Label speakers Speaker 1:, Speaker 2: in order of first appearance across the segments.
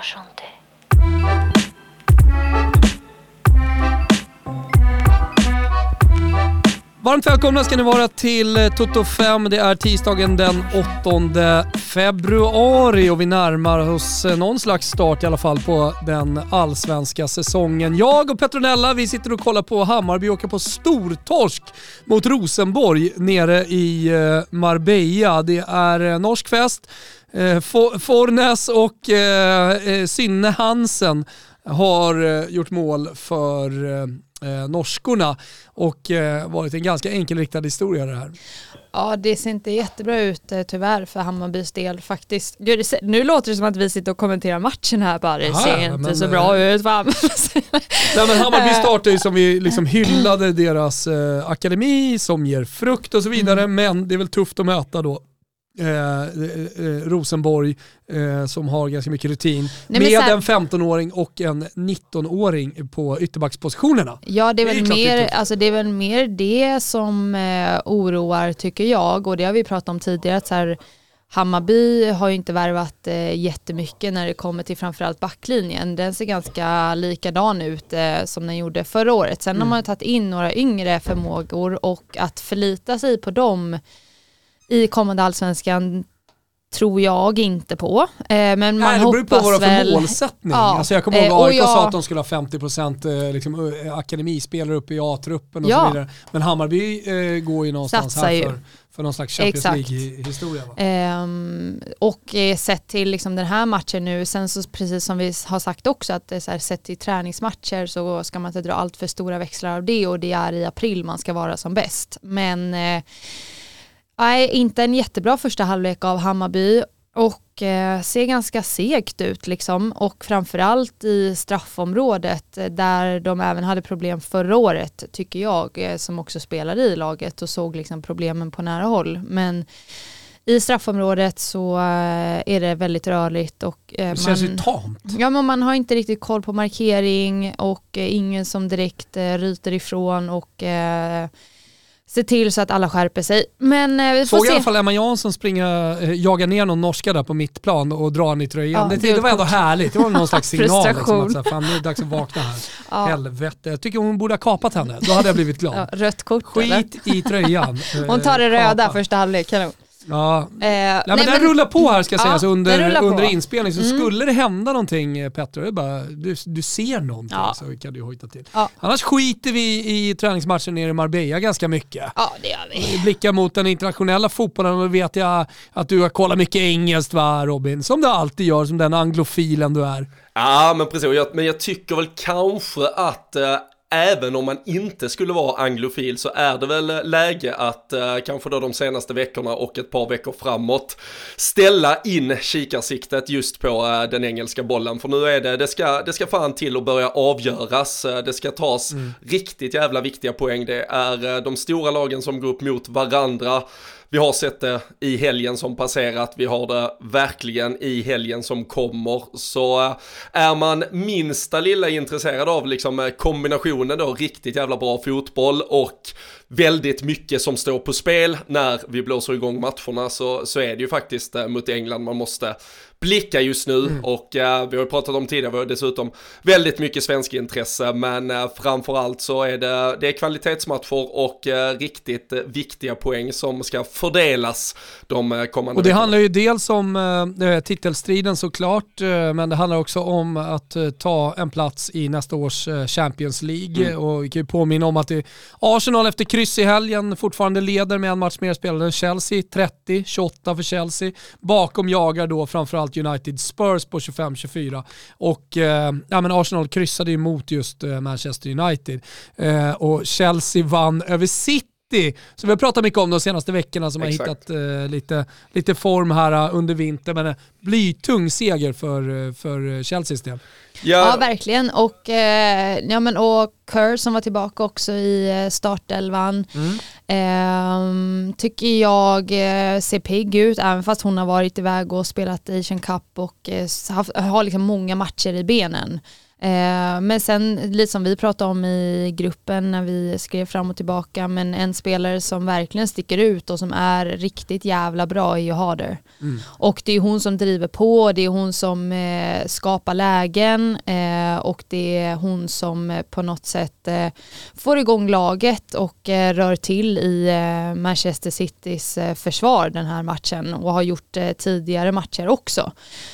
Speaker 1: enchanté.
Speaker 2: Varmt välkomna ska ni vara till Toto 5. Det är tisdagen den 8 februari och vi närmar oss någon slags start i alla fall på den allsvenska säsongen. Jag och Petronella, vi sitter och kollar på Hammarby åka på stortorsk mot Rosenborg nere i Marbella. Det är norsk fest. Fornes och Synne Hansen har gjort mål för norskorna och varit en ganska enkelriktad historia det här.
Speaker 3: Ja, det ser inte jättebra ut tyvärr för Hammarbys del faktiskt. Nu låter det som att vi sitter och kommenterar matchen här bara. Det ser inte så bra ut.
Speaker 2: Nej, men Hammarby startar ju som vi liksom hyllade deras akademi som ger frukt och så vidare, men det är väl tufft att möta då Rosenborg som har ganska mycket rutin med en 15-åring och en 19-åring på ytterbackspositionerna.
Speaker 3: Ja, det är väl mer det som oroar tycker jag, och det har vi pratat om tidigare att så här, Hammarby har ju inte värvat jättemycket när det kommer till framförallt backlinjen. Den ser ganska likadan ut som den gjorde förra året. Sen har man tagit in några yngre förmågor och att förlita sig på dem i kommande allsvenskan tror jag inte på. Men man hoppas väl... Det beror på vad det är för målsättning.
Speaker 2: Ja, alltså jag kommer ihåg att AIK sa att de skulle ha 50% liksom, akademispelare uppe i A-truppen och så vidare. Men Hammarby går ju någonstans här för någon slags Champions League-historia.
Speaker 3: Och sett till liksom den här matchen nu, sen så precis som vi har sagt också att det är så här, sett till träningsmatcher så ska man inte dra allt för stora växlar av det, och det är i april man ska vara som bäst. Men... Nej, inte en jättebra första halvlek av Hammarby och ser ganska segt ut liksom, och framförallt i straffområdet där de även hade problem förra året tycker jag, som också spelade i laget och såg liksom problemen på nära håll. Men i straffområdet så är det väldigt rörligt och
Speaker 2: det känns ju tamt.
Speaker 3: Ja, men man har inte riktigt koll på markering och ingen som direkt ryter ifrån och se till så att alla skärper sig. Men vi får
Speaker 2: såg
Speaker 3: se.
Speaker 2: I alla fall Emma Jansson jaga ner någon norska där på mittplan och dra den i tröjan.
Speaker 3: Ja,
Speaker 2: det var ändå härligt. Det var någon slags signal.
Speaker 3: Frustration.
Speaker 2: Liksom, att fan, nu är det dags att vakna här. Ja. Helvete. Jag tycker hon borde ha kapat henne. Då hade jag blivit glad.
Speaker 3: Ja, rött kort.
Speaker 2: Skit
Speaker 3: eller?
Speaker 2: I tröjan.
Speaker 3: Hon tar det röda första halvlek. Kanon.
Speaker 2: Ja. Men den rullar på här ska jag säga. Så under inspelning så skulle det hända någonting, Petter. Det är bara, du ser någonting så kan du hojta till. Ja. Annars skiter vi i träningsmatchen nere i Marbella ganska mycket.
Speaker 3: Ja, det gör vi.
Speaker 2: Vi blickar mot den internationella fotbollen och vet jag att du har kollat mycket engelskt, va, Robin? Som du alltid gör, som den anglofilen du är.
Speaker 4: Ja, men precis. Men jag tycker väl kanske att... Även om man inte skulle vara anglofil så är det väl läge att kanske då de senaste veckorna och ett par veckor framåt ställa in kikarsiktet just på den engelska bollen. För nu är det ska fan till att börja avgöras. Det ska tas riktigt jävla viktiga poäng. Det är de stora lagen som går upp mot varandra. Vi har sett det i helgen som passerat, vi har det verkligen i helgen som kommer. Så är man minsta lilla intresserad av liksom kombinationen då, riktigt jävla bra fotboll och väldigt mycket som står på spel när vi blåser igång matcherna, så är det ju faktiskt mot England man måste blicka just nu. Och vi har ju pratat om tidigare, vi har dessutom väldigt mycket svensk intresse, men framförallt så är det är kvalitetsmatcher och riktigt viktiga poäng som ska fördelas de kommande.
Speaker 2: Och det handlar ju dels om titelstriden såklart, men det handlar också om att ta en plats i nästa års Champions League. Och vi kan ju påminna om att Arsenal efter kryss i helgen fortfarande leder med en match mer spelad än Chelsea, 30-28 för Chelsea. Bakom jagar då framförallt United Spurs på 25-24 och men Arsenal kryssade emot just Manchester United och Chelsea vann över City, så vi har pratat mycket om de senaste veckorna som har hittat lite form här under vintern, men blytung seger för Chelseas del.
Speaker 3: Ja, verkligen. Och och Kerr som var tillbaka också i startelvan tycker jag ser pigg ut, även fast hon har varit iväg och spelat Asian Cup och har liksom många matcher i benen. Men sen lite som vi pratade om i gruppen när vi skrev fram och tillbaka, men en spelare som verkligen sticker ut och som är riktigt jävla bra är ju Harder. Och det är hon som driver på, det är hon som skapar lägen och det är hon som på något sätt får igång laget och rör till i Manchester Citys försvar den här matchen och har gjort tidigare matcher också.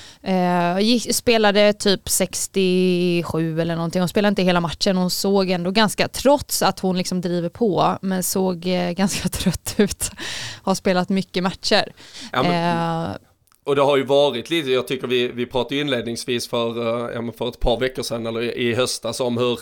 Speaker 3: Spelade typ 67 eller någonting. Hon spelade inte hela matchen. Hon såg ändå ganska, trots att hon liksom driver på, men såg ganska trött ut. Har spelat mycket matcher.
Speaker 4: Och det har ju varit lite, jag tycker vi pratade inledningsvis för ett par veckor sedan eller i höstas om hur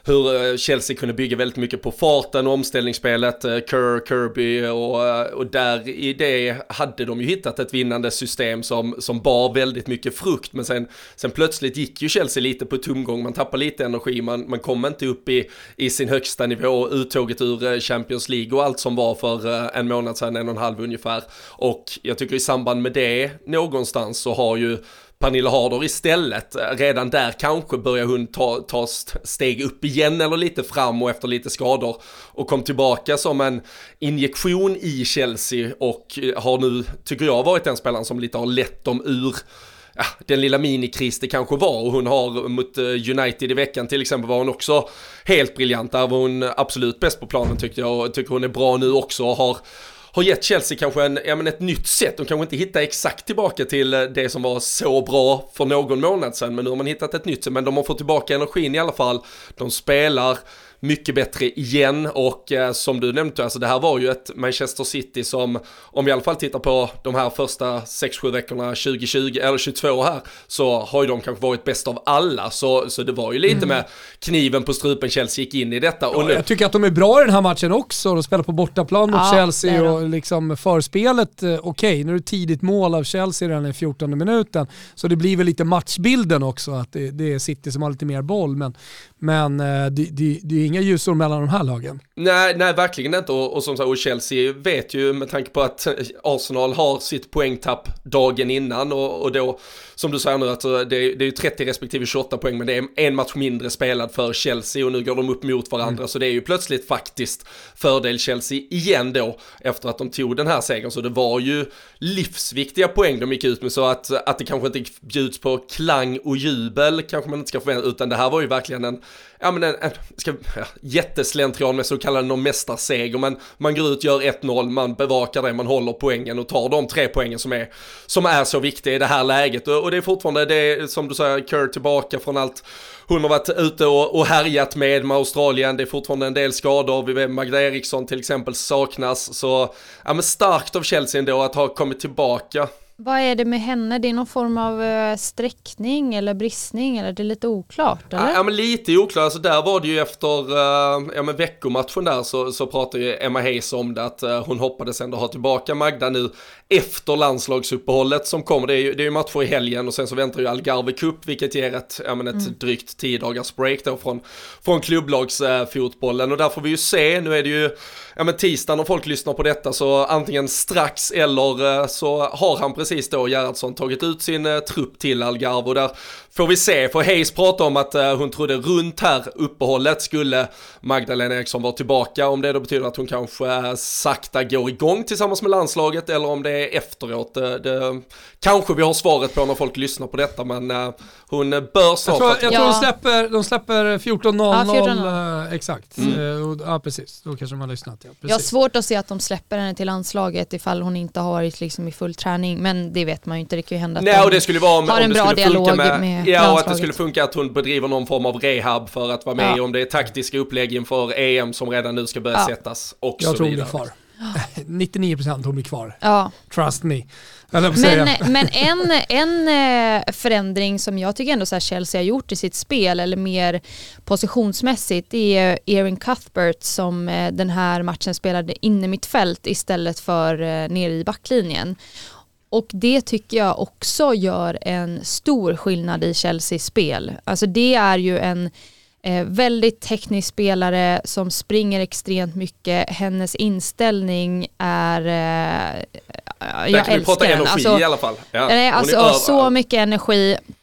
Speaker 4: Chelsea kunde bygga väldigt mycket på farten och omställningsspelet, Kirby och där i det hade de ju hittat ett vinnande system som bar väldigt mycket frukt, men sen plötsligt gick ju Chelsea lite på tomgång, man tappade lite energi, man kom inte upp i sin högsta nivå, uttåget ur Champions League och allt som var för en månad sedan, 1,5 ungefär, och jag tycker i samband med det någonstans så har ju Pernilla Harder istället, redan där kanske börjar hon ta steg upp igen eller lite fram och efter lite skador och kom tillbaka som en injektion i Chelsea och har nu, tycker jag, varit den spelaren som lite har lett dem ur den lilla minikris det kanske var, och hon har mot United i veckan till exempel var hon också helt briljant, där var hon absolut bäst på planen tyckte jag, och tycker hon är bra nu också och har gett Chelsea kanske ett nytt sätt. De kanske inte hittar exakt tillbaka till det som var så bra för någon månad sedan, men nu har man hittat ett nytt sätt, men de har fått tillbaka energin i alla fall. De spelar mycket bättre igen och som du nämnde, alltså det här var ju ett Manchester City som, om vi i alla fall tittar på de här första 6-7 veckorna 2020 eller 22 här, så har ju de kanske varit bäst av alla, så det var ju lite med kniven på strupen Chelsea gick in i detta. Och nu,
Speaker 2: jag tycker att de är bra i den här matchen också, de spelar på bortaplan mot Chelsea och liksom förspelet, okej, nu är det tidigt mål av Chelsea redan i 14:e minuten, så det blir väl lite matchbilden också, att det är City som har lite mer boll, men det är inga ljusår mellan de här lagen. Nej,
Speaker 4: verkligen inte. Och som sagt, och Chelsea vet ju, med tanke på att Arsenal har sitt poängtapp dagen innan och då, som du säger nu, att det är ju 30 respektive 28 poäng, men det är en match mindre spelad för Chelsea och nu går de upp mot varandra, så det är ju plötsligt faktiskt fördel Chelsea igen då, efter att de tog den här segern, så det var ju livsviktiga poäng de gick ut med, så att det kanske inte bjuds på klang och jubel kanske man inte ska förvänta, utan det här var ju verkligen en jätteslentrian med så kallad någon mästarseger, men man går ut, gör 1-0, man bevakar det, man håller poängen och tar de 3 poängen som är så viktiga i det här läget, och det är fortfarande det, som du säger, Kerr tillbaka från allt hon har varit ute och härjat med Australien, det är fortfarande en del skador, vi vet Magda Eriksson till exempel saknas, så men starkt av Chelsea ändå att ha kommit tillbaka.
Speaker 3: Vad är det med henne? Det är någon form av sträckning eller bristning, eller det är lite oklart, eller?
Speaker 4: Ja, men lite oklart. Alltså där var det ju efter veckomatchen där så pratade ju Emma Hayes om det, att hon hoppades ändå ha tillbaka Magda nu efter landslagsuppehållet som kommer. Det är ju matcher i helgen och sen så väntar ju Algarve Cup, vilket ger ett drygt 10 dagars break då från klubblagsfotbollen, och där får vi ju se, nu är det ju tisdag när folk lyssnar på detta, så antingen strax eller så har han precis då, Gerhardsson, tagit ut sin trupp till Algarve, och där får vi se, för Hayes pratar om att hon trodde runt här uppehållet skulle Magdalena Eriksson vara tillbaka, om det då betyder att hon kanske sakta går igång tillsammans med landslaget eller om det är efteråt, det kanske vi har svaret på när folk lyssnar på detta, men hon bör snart.
Speaker 2: Jag tror de släpper 14.00
Speaker 3: 14.00.
Speaker 2: Exakt. Ja, precis. Då kanske de har lyssnat. Ja,
Speaker 3: jag har svårt att se att de släpper henne till landslaget ifall hon inte har varit liksom i full träning, men det vet man ju inte, det kan ju hända att
Speaker 4: nej, och det skulle vara
Speaker 3: har en bra dialog med
Speaker 4: ja, och att det skulle funka att hon bedriver någon form av rehab för att vara med, om det är taktiska upplägg inför EM som redan nu ska börja sättas och
Speaker 2: jag
Speaker 4: så
Speaker 2: tror
Speaker 4: vidare.
Speaker 2: Hon blir kvar. 99% hon blir kvar.
Speaker 3: Ja.
Speaker 2: Trust me.
Speaker 3: Men en förändring som jag tycker ändå så här Chelsea har gjort i sitt spel, eller mer positionsmässigt, det är Erin Cuthbert som den här matchen spelade inne mittfält istället för nere i backlinjen. Och det tycker jag också gör en stor skillnad i Chelseas spel. Alltså det är ju en väldigt teknisk spelare som springer extremt mycket. Hennes inställning är jag älskar den.
Speaker 4: Energi i alla fall. Ja,
Speaker 3: alltså så mycket energi.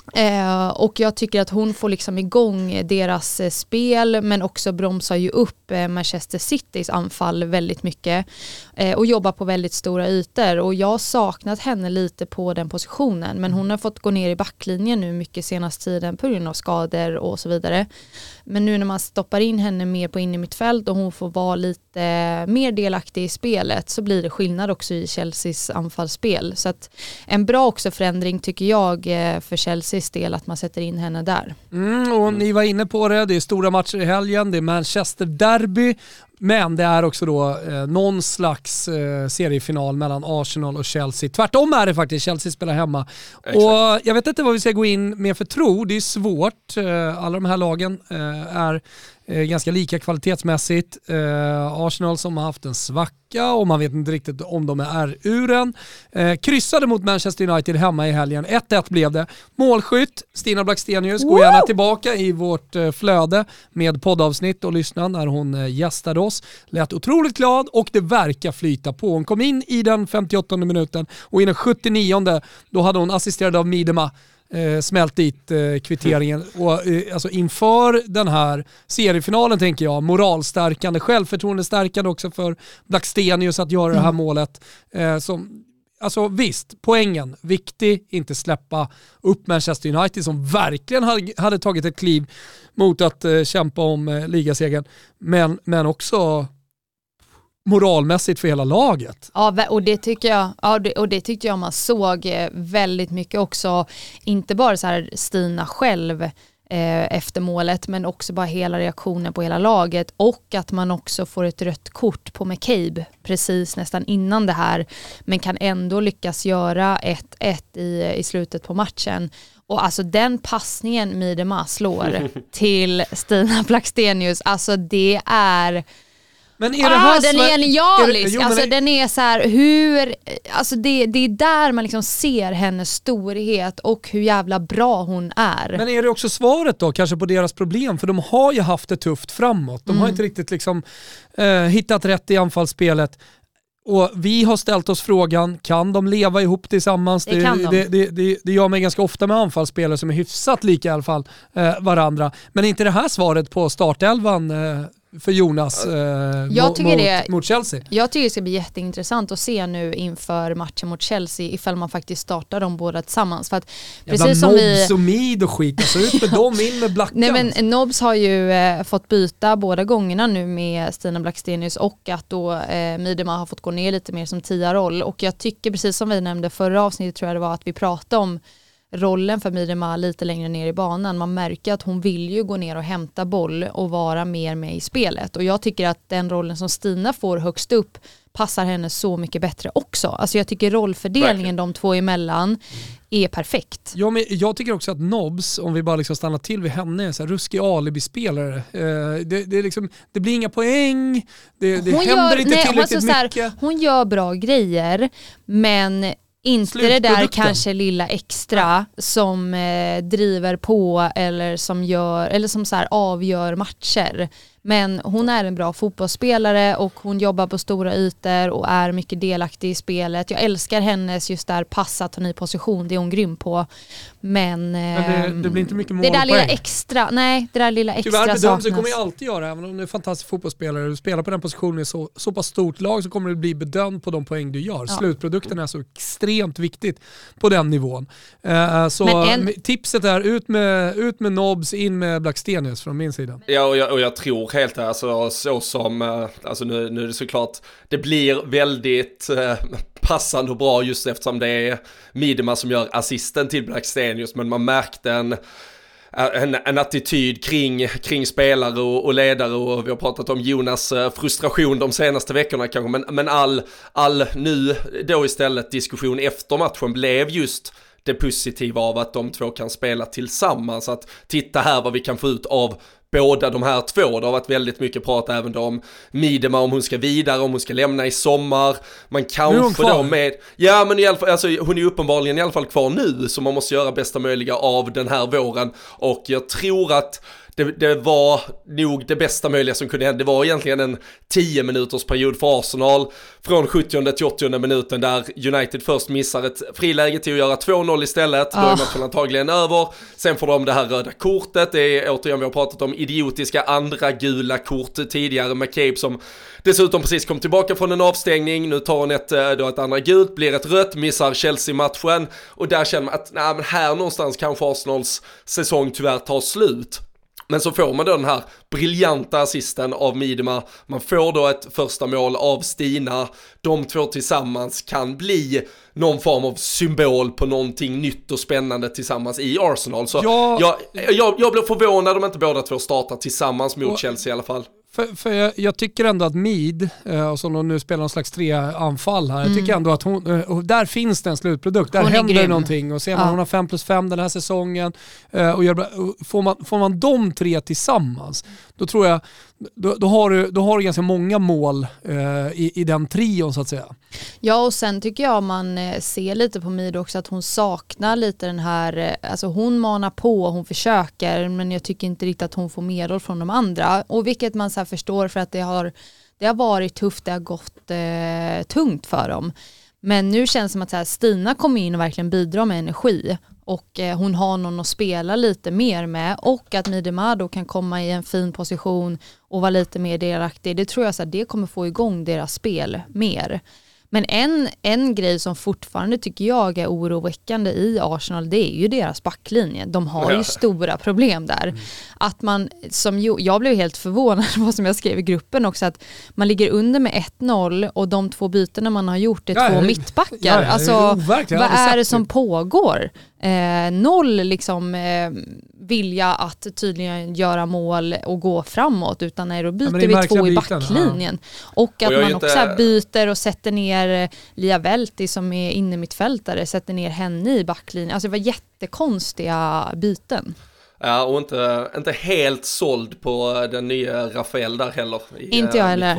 Speaker 3: Och jag tycker att hon får liksom igång deras spel, men också bromsar ju upp Manchester Citys anfall väldigt mycket och jobbar på väldigt stora ytor, och jag har saknat henne lite på den positionen, men hon har fått gå ner i backlinjen nu mycket senaste tiden på grund av skador och så vidare. Men nu när man stoppar in henne mer på in i mittfält och hon får vara lite mer delaktig i spelet, så blir det skillnad också i Chelseas anfallsspel. Så att en bra också förändring tycker jag för Chelseas del, att man sätter in henne där.
Speaker 2: Och ni var inne på det är stora matcher i helgen, det är Manchester Derby, men det är också då någon slags seriefinal mellan Arsenal och Chelsea. Tvärtom är det faktiskt, Chelsea spelar hemma. Exakt. Och jag vet inte vad vi ska gå in med för tro, det är svårt. Alla de här lagen är ganska lika kvalitetsmässigt. Arsenal som har haft en svacka och man vet inte riktigt om de är ur den. Kryssade mot Manchester United hemma i helgen. 1-1 blev det. Målskytt Stina Blackstenius, gå gärna tillbaka i vårt flöde med poddavsnitt och lyssna när hon gästade oss. Lät otroligt glad och det verkar flyta på. Hon kom in i den 58:e minuten och i den 79:e då hade hon assisterad av Midema smält dit kvitteringen och alltså inför den här seriefinalen tänker jag, moralstärkande, självförtroendestärkande också för Blackstenius att göra det här målet som, alltså visst, poängen viktig, inte släppa upp Manchester United som verkligen hade tagit ett kliv mot att kämpa om ligasegern, men också moralmässigt för hela laget.
Speaker 3: Ja, och det tycker jag, och det tyckte jag man såg väldigt mycket också, inte bara så här Stina själv efter målet, men också bara hela reaktionen på hela laget, och att man också får ett rött kort på McCabe precis nästan innan det här, men kan ändå lyckas göra 1-1 i slutet på matchen. Och alltså den passningen Midema slår till Stina Blackstenius, alltså det är...
Speaker 2: Men är det här
Speaker 3: den är genialisk. Alltså den är så här, hur, alltså det är där man liksom ser hennes storhet och hur jävla bra hon är.
Speaker 2: Men är det också svaret då kanske på deras problem? För de har ju haft det tufft framåt. De har inte riktigt liksom hittat rätt i anfallsspelet. Och vi har ställt oss frågan, kan de leva ihop tillsammans? Det gör mig ganska ofta med anfallsspelare som är hyfsat lika i alla fall varandra. Men är inte det här svaret på startelvan för Jonas mot Chelsea?
Speaker 3: Jag tycker det ska bli jätteintressant att se nu inför matchen mot Chelsea ifall man faktiskt startar dem båda tillsammans. För att precis som
Speaker 2: Nobs och Mid och skit, alltså ut med dem, in med Blackan.
Speaker 3: Nej, men Nobs har ju fått byta båda gångerna nu med Stina Blackstenius, och att då Midema har fått gå ner lite mer som 10-roll. Och jag tycker precis som vi nämnde förra avsnittet, tror jag det var, att vi pratade om rollen för Midema lite längre ner i banan. Man märker att hon vill ju gå ner och hämta boll och vara mer med i spelet. Och jag tycker att den rollen som Stina får högst upp passar henne så mycket bättre också. Alltså jag tycker rollfördelningen de två emellan är perfekt.
Speaker 2: Ja, men jag tycker också att Nobs, om vi bara liksom stannar till vid henne, är så här ruskig alibi-spelare. Det blir inga poäng, det händer inte tillräckligt mycket.
Speaker 3: Hon gör bra grejer, men inte det där kanske lilla extra som driver på eller som så här avgör matcher. Men hon är en bra fotbollsspelare och hon jobbar på stora ytor och är mycket delaktig i spelet. Jag älskar hennes just där passa, ta ny position, det är hon grym på. Men
Speaker 2: det blir inte mycket mål.
Speaker 3: Det där lilla extra,
Speaker 2: tyvärr
Speaker 3: saknas.
Speaker 2: Det kommer jag alltid göra, även om du är en fantastisk fotbollsspelare. Du spelar på den positionen i så pass stort lag, så kommer du bli bedömd på de poäng du gör. Ja. Slutprodukten är så extremt viktigt på den nivån. Tipset är ut med Nobs, in med Blackstenius från min sida.
Speaker 4: Ja, och jag tror helt alltså, så som alltså nu är det såklart, det blir väldigt passande och bra just eftersom det är Midema som gör assisten till Blackstenius, men man märkte en attityd kring spelare och ledare, och vi har pratat om Jonas frustration de senaste veckorna kanske, men all nu då istället diskussion efter matchen blev just det positiva av att de två kan spela tillsammans, att titta här vad vi kan få ut av båda de här två. Det har varit väldigt mycket prat även om Midema, om hon ska vidare, om hon ska lämna i sommar. Man kanske då med... Ja, men i alla fall, alltså, hon är uppenbarligen i alla fall kvar nu, så man måste göra bästa möjliga av den här våren. Och jag tror att det var nog det bästa möjliga som kunde hända. Det var egentligen en 10 minuters period för Arsenal från 70 till 80 minuten där United först missar ett friläge till att göra 2-0 istället. Då är matchen antagligen över. Sen får de det här röda kortet. Det är återigen, vi har pratat om idiotiska andra gula kort tidigare med Cape som dessutom precis kom tillbaka från en avstängning. Nu tar hon ett andra gult, blir ett rött, missar Chelsea-matchen. Och där känner man att men här någonstans kanske Arsenals säsong tyvärr tar slut. Men så får man då den här briljanta assisten av Miedema. Man får då ett första mål av Stina. De två tillsammans kan bli någon form av symbol på någonting nytt och spännande tillsammans i Arsenal. Så jag blir förvånad om inte båda två startar tillsammans mot Chelsea i alla fall.
Speaker 2: För jag tycker ändå att Mead, som de nu spelar en slags 3-anfall här, jag tycker ändå att hon, där finns det en slutprodukt, där händer någonting och ser man hon har 5+5 den här säsongen och får man de 3 tillsammans, då tror jag då har du ganska många mål i den trion så att säga.
Speaker 3: Ja, och sen tycker jag man ser lite på Mead också att hon saknar lite den här, alltså hon manar på, hon försöker, men jag tycker inte riktigt att hon får medel från de andra, och vilket man så här förstår för att det har varit tufft, det har gått tungt för dem. Men nu känns det som att så här, Stina kommer in och verkligen bidrar med energi och hon har någon att spela lite mer med, och att Miedema då kan komma i en fin position och vara lite mer delaktig. Det tror jag så här, det kommer få igång deras spel mer. Men en grej som fortfarande tycker jag är oroväckande i Arsenal, det är ju deras backlinje. De har ju stora problem där. Att man, jag blev helt förvånad vad som jag skrev i gruppen också, att man ligger under med 1-0 och de 2 bytena man har gjort är 2 mittbackar. Alltså, vad är det som pågår? Noll liksom vilja att tydligen göra mål och gå framåt, utan när då byter vi 2 i backlinjen. Och att man också byter och sätter ner Lia Velti som är inne mittfältare, sätter ner henne i backlinjen. Alltså det var jättekonstiga byten.
Speaker 4: Ja, och inte helt såld på den nya Rafael där heller.
Speaker 3: Inte jag heller.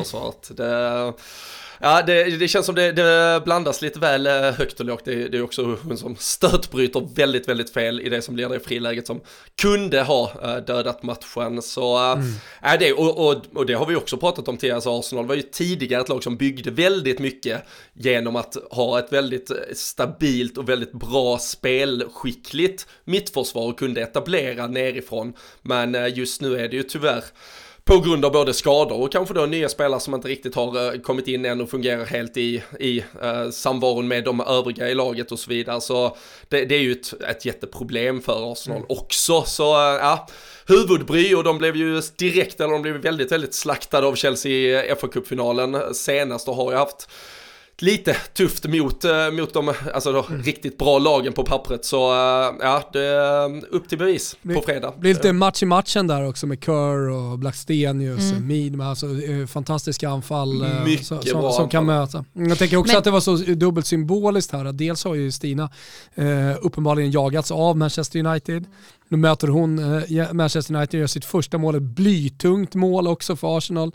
Speaker 4: Det känns som det blandas lite väl högt och lågt. Det är också hon som stötbryter väldigt, väldigt fel i det som blir det friläget som kunde ha dödat matchen. Så och det har vi också pratat om tidigare. Alltså Arsenal var ju tidigare ett lag som byggde väldigt mycket genom att ha ett väldigt stabilt och väldigt bra spelskickligt mittförsvar och kunde etablera nerifrån. Men just nu är det ju tyvärr på grund av både skador och kanske då nya spelare som inte riktigt har kommit in än och fungerar helt i samvaron med de övriga i laget och så vidare. Så det är ju ett jätteproblem för Arsenal också. Så huvudbry, och de blev ju väldigt, väldigt slaktade av Chelsea i FA-cupfinalen senast och har ju haft lite tufft mot de riktigt bra lagen på pappret. Så det är upp till bevis på fredag.
Speaker 2: Det blir lite match i matchen där också med Kerr och Blackstenius, Miedema, alltså fantastiska anfall som kan möta. Jag tänker också att det var så dubbelt symboliskt här, att dels har ju Stina uppenbarligen jagats av Manchester United. Nu möter hon Manchester United och gör sitt första mål, ett blytungt mål också för Arsenal.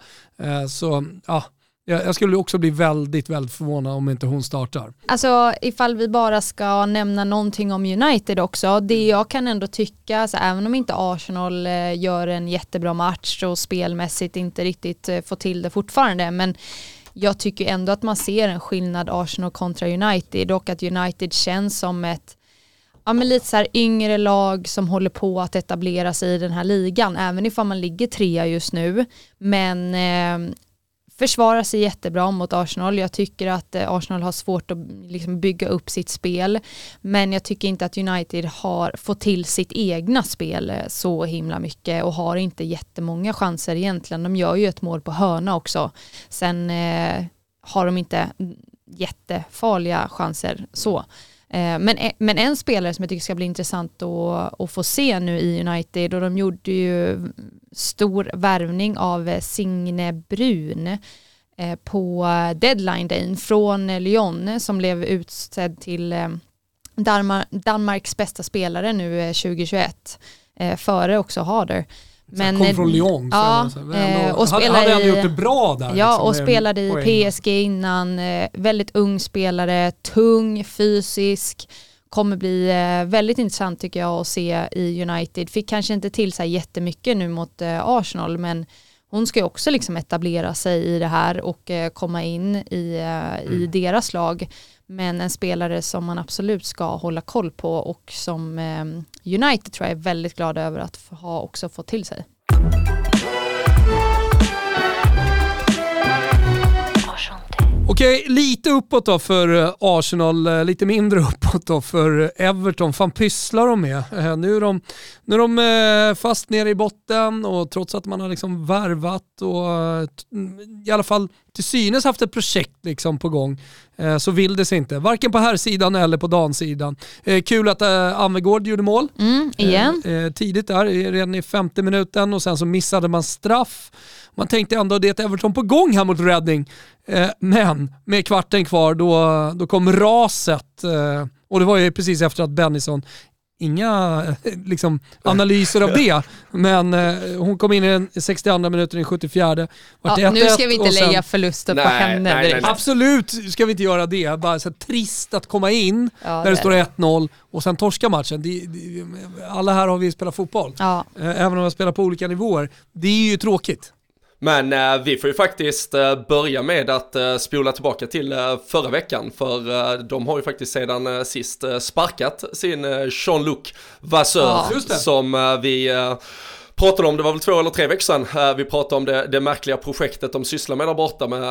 Speaker 2: Jag skulle också bli väldigt, väldigt förvånad om inte hon startar.
Speaker 3: Alltså ifall vi bara ska nämna någonting om United också. Det jag kan ändå tycka, alltså, även om inte Arsenal gör en jättebra match och spelmässigt inte riktigt får till det fortfarande. Men jag tycker ändå att man ser en skillnad Arsenal kontra United. Och att United känns som ett lite så här yngre lag som håller på att etablera sig i den här ligan. Även ifall man ligger 3 just nu. Men försvarar sig jättebra mot Arsenal. Jag tycker att Arsenal har svårt att liksom bygga upp sitt spel. Men jag tycker inte att United har fått till sitt egna spel så himla mycket. Och har inte jättemånga chanser egentligen. De gör ju ett mål på hörna också. Sen har de inte jättefarliga chanser så. Men en spelare som jag tycker ska bli intressant att få se nu i United, och de gjorde ju stor värvning av Signe Brun på deadline day från Lyon, som blev utsedd till Danmarks bästa spelare nu 2021, före också Harder.
Speaker 2: Men kom från Lyon.
Speaker 3: Och
Speaker 2: hade han gjort det bra där?
Speaker 3: Ja,
Speaker 2: liksom,
Speaker 3: och spelade i PSG innan. Väldigt ung spelare, tung, fysisk. kommer bli väldigt intressant tycker jag att se i United. Fick kanske inte till sig jättemycket nu mot Arsenal, men hon ska ju också liksom etablera sig i det här och komma in i deras lag. Men en spelare som man absolut ska hålla koll på och som United tror jag är väldigt glada över att ha också fått till sig.
Speaker 2: Okej, lite uppåt då för Arsenal, lite mindre uppåt då för Everton. Fan pysslar de med? Nu är de fast nere i botten, och trots att man har liksom värvat och i alla fall till synes haft ett projekt liksom på gång, så vill det sig inte. Varken på här sidan eller på damsidan. Kul att Amvegård gjorde mål.
Speaker 3: Igen.
Speaker 2: Tidigt där, redan i 50 minuten, och sen så missade man straff. Man tänkte ändå att det är ett Everton på gång här mot Reading. Men med kvarten kvar då kom raset. Och det var ju precis efter att Bennison, inga liksom analyser av det, men hon kom in i den 62 minuten i 74.
Speaker 3: Nu ska vi inte lägga förluster på henne.
Speaker 2: Nej. Absolut ska vi inte göra det. Bara så trist att komma in när det står 1-0 och sen torska matchen. Alla här har vi spelat fotboll. Ja. Även om vi spelar på olika nivåer. Det är ju tråkigt.
Speaker 4: Men vi får ju faktiskt börja med att spola tillbaka till förra veckan, för de har ju faktiskt sedan sist sparkat sin Jean-Luc Vasseur, som vi pratade om, det var väl 2 eller 3 veckor sedan, vi pratade om det märkliga projektet de sysslar med där borta, med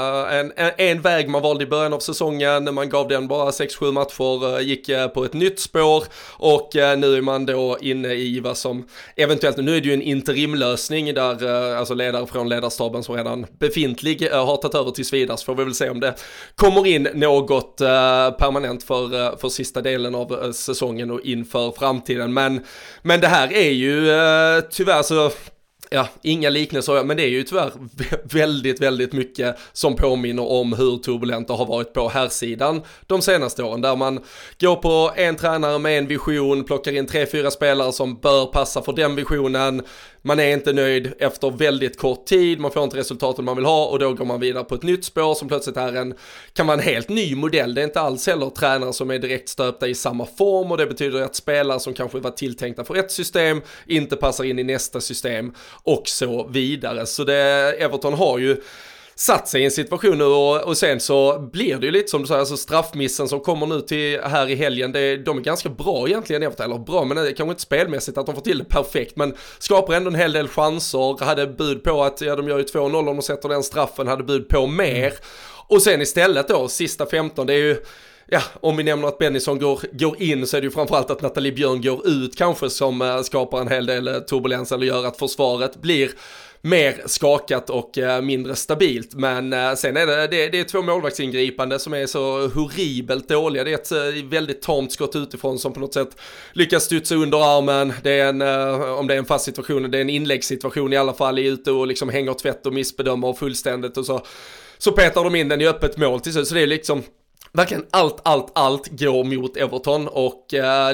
Speaker 4: en väg man valde i början av säsongen, man gav den bara 6-7 matcher, gick på ett nytt spår, och nu är man då inne i vad som eventuellt, nu är det ju en interimlösning där alltså ledare från ledarstaben som redan befintlig har tagit över tills vidare, så får vi väl se om det kommer in något permanent för sista delen av säsongen och inför framtiden, men det här är ju tyvärr så, ja, inga liknelser, men det är ju tyvärr väldigt, väldigt mycket som påminner om hur turbulent det har varit på här sidan de senaste åren, där man går på en tränare med en vision, plockar in 3-4 spelare som bör passa för den visionen, man är inte nöjd efter väldigt kort tid, man får inte resultaten man vill ha, och då går man vidare på ett nytt spår som plötsligt kan vara en helt ny modell. Det är inte alls heller tränare som är direkt stöpta i samma form, och det betyder att spelare som kanske var tilltänkta för ett system inte passar in i nästa system och så vidare. Så Everton har ju satt sig i en situation nu, och sen så blir det ju lite som du säger, alltså straffmissen som kommer nu till här i helgen, de är ganska bra egentligen, eller bra, men det är kanske inte spelmässigt att de får till det perfekt, men skapar ändå en hel del chanser, hade bud på att de gör ju 2-0 om de sätter den straffen, hade bud på mer, och sen istället då, sista 15, det är ju, ja, om vi nämner att Bennison går in, så är det ju framförallt att Nathalie Björn går ut kanske som skapar en hel del turbulens, eller gör att försvaret blir mer skakat och mindre stabilt. Men sen är det är 2 målvaktsingripande som är så horribelt dåliga. Det är ett väldigt tamt skott utifrån som på något sätt lyckas studsa under armen. Det är om det är en fast situation, det är en inläggssituation i alla fall, är ute och liksom hänger tvätt och missbedömer fullständigt, och så petar de in den i öppet mål till sig. Så det är liksom verkligen allt går mot Everton, och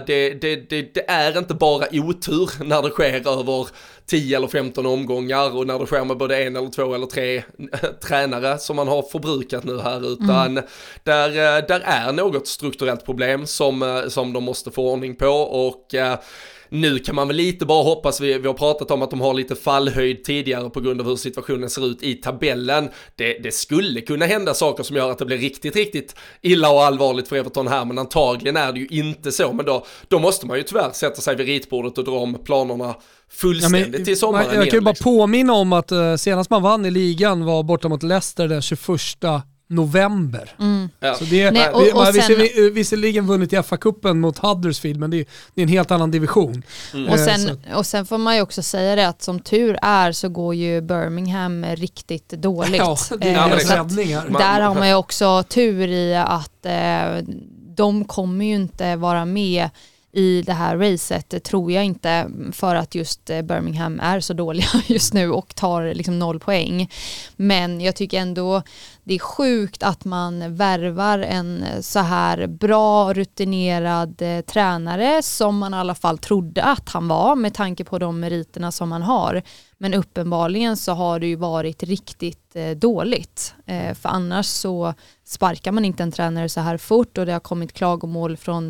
Speaker 4: det är inte bara otur när det sker över 10 eller 15 omgångar, och när det sker med både 1 eller 2 eller 3 tränare som man har förbrukat nu här, utan där är något strukturellt problem som de måste få ordning på, och nu kan man väl lite bara hoppas, vi har pratat om att de har lite fallhöjd tidigare på grund av hur situationen ser ut i tabellen. Det skulle kunna hända saker som gör att det blir riktigt, riktigt illa och allvarligt för Everton här, men antagligen är det ju inte så. Men då måste man ju tyvärr sätta sig vid ritbordet och dra om planerna fullständigt till sommaren.
Speaker 2: Jag kan ju bara påminna om att senast man vann i ligan var borta mot Leicester den 21 november. Ja. Så det är visserligen vunnit i FA-cupen mot Huddersfield, men det är en helt annan division.
Speaker 3: Och sen får man ju också säga det att som tur är så går ju Birmingham riktigt dåligt.
Speaker 2: Ja, det är räddningar.
Speaker 3: Där har man ju också tur i att de kommer ju inte vara med i det här racet, tror jag inte, för att just Birmingham är så dåliga just nu och tar liksom 0 poäng. Men jag tycker ändå det är sjukt att man värvar en så här bra, rutinerad tränare som man i alla fall trodde att han var med tanke på de meriterna som han har. Men uppenbarligen så har det ju varit riktigt dåligt. För annars så sparkar man inte en tränare så här fort, och det har kommit klagomål från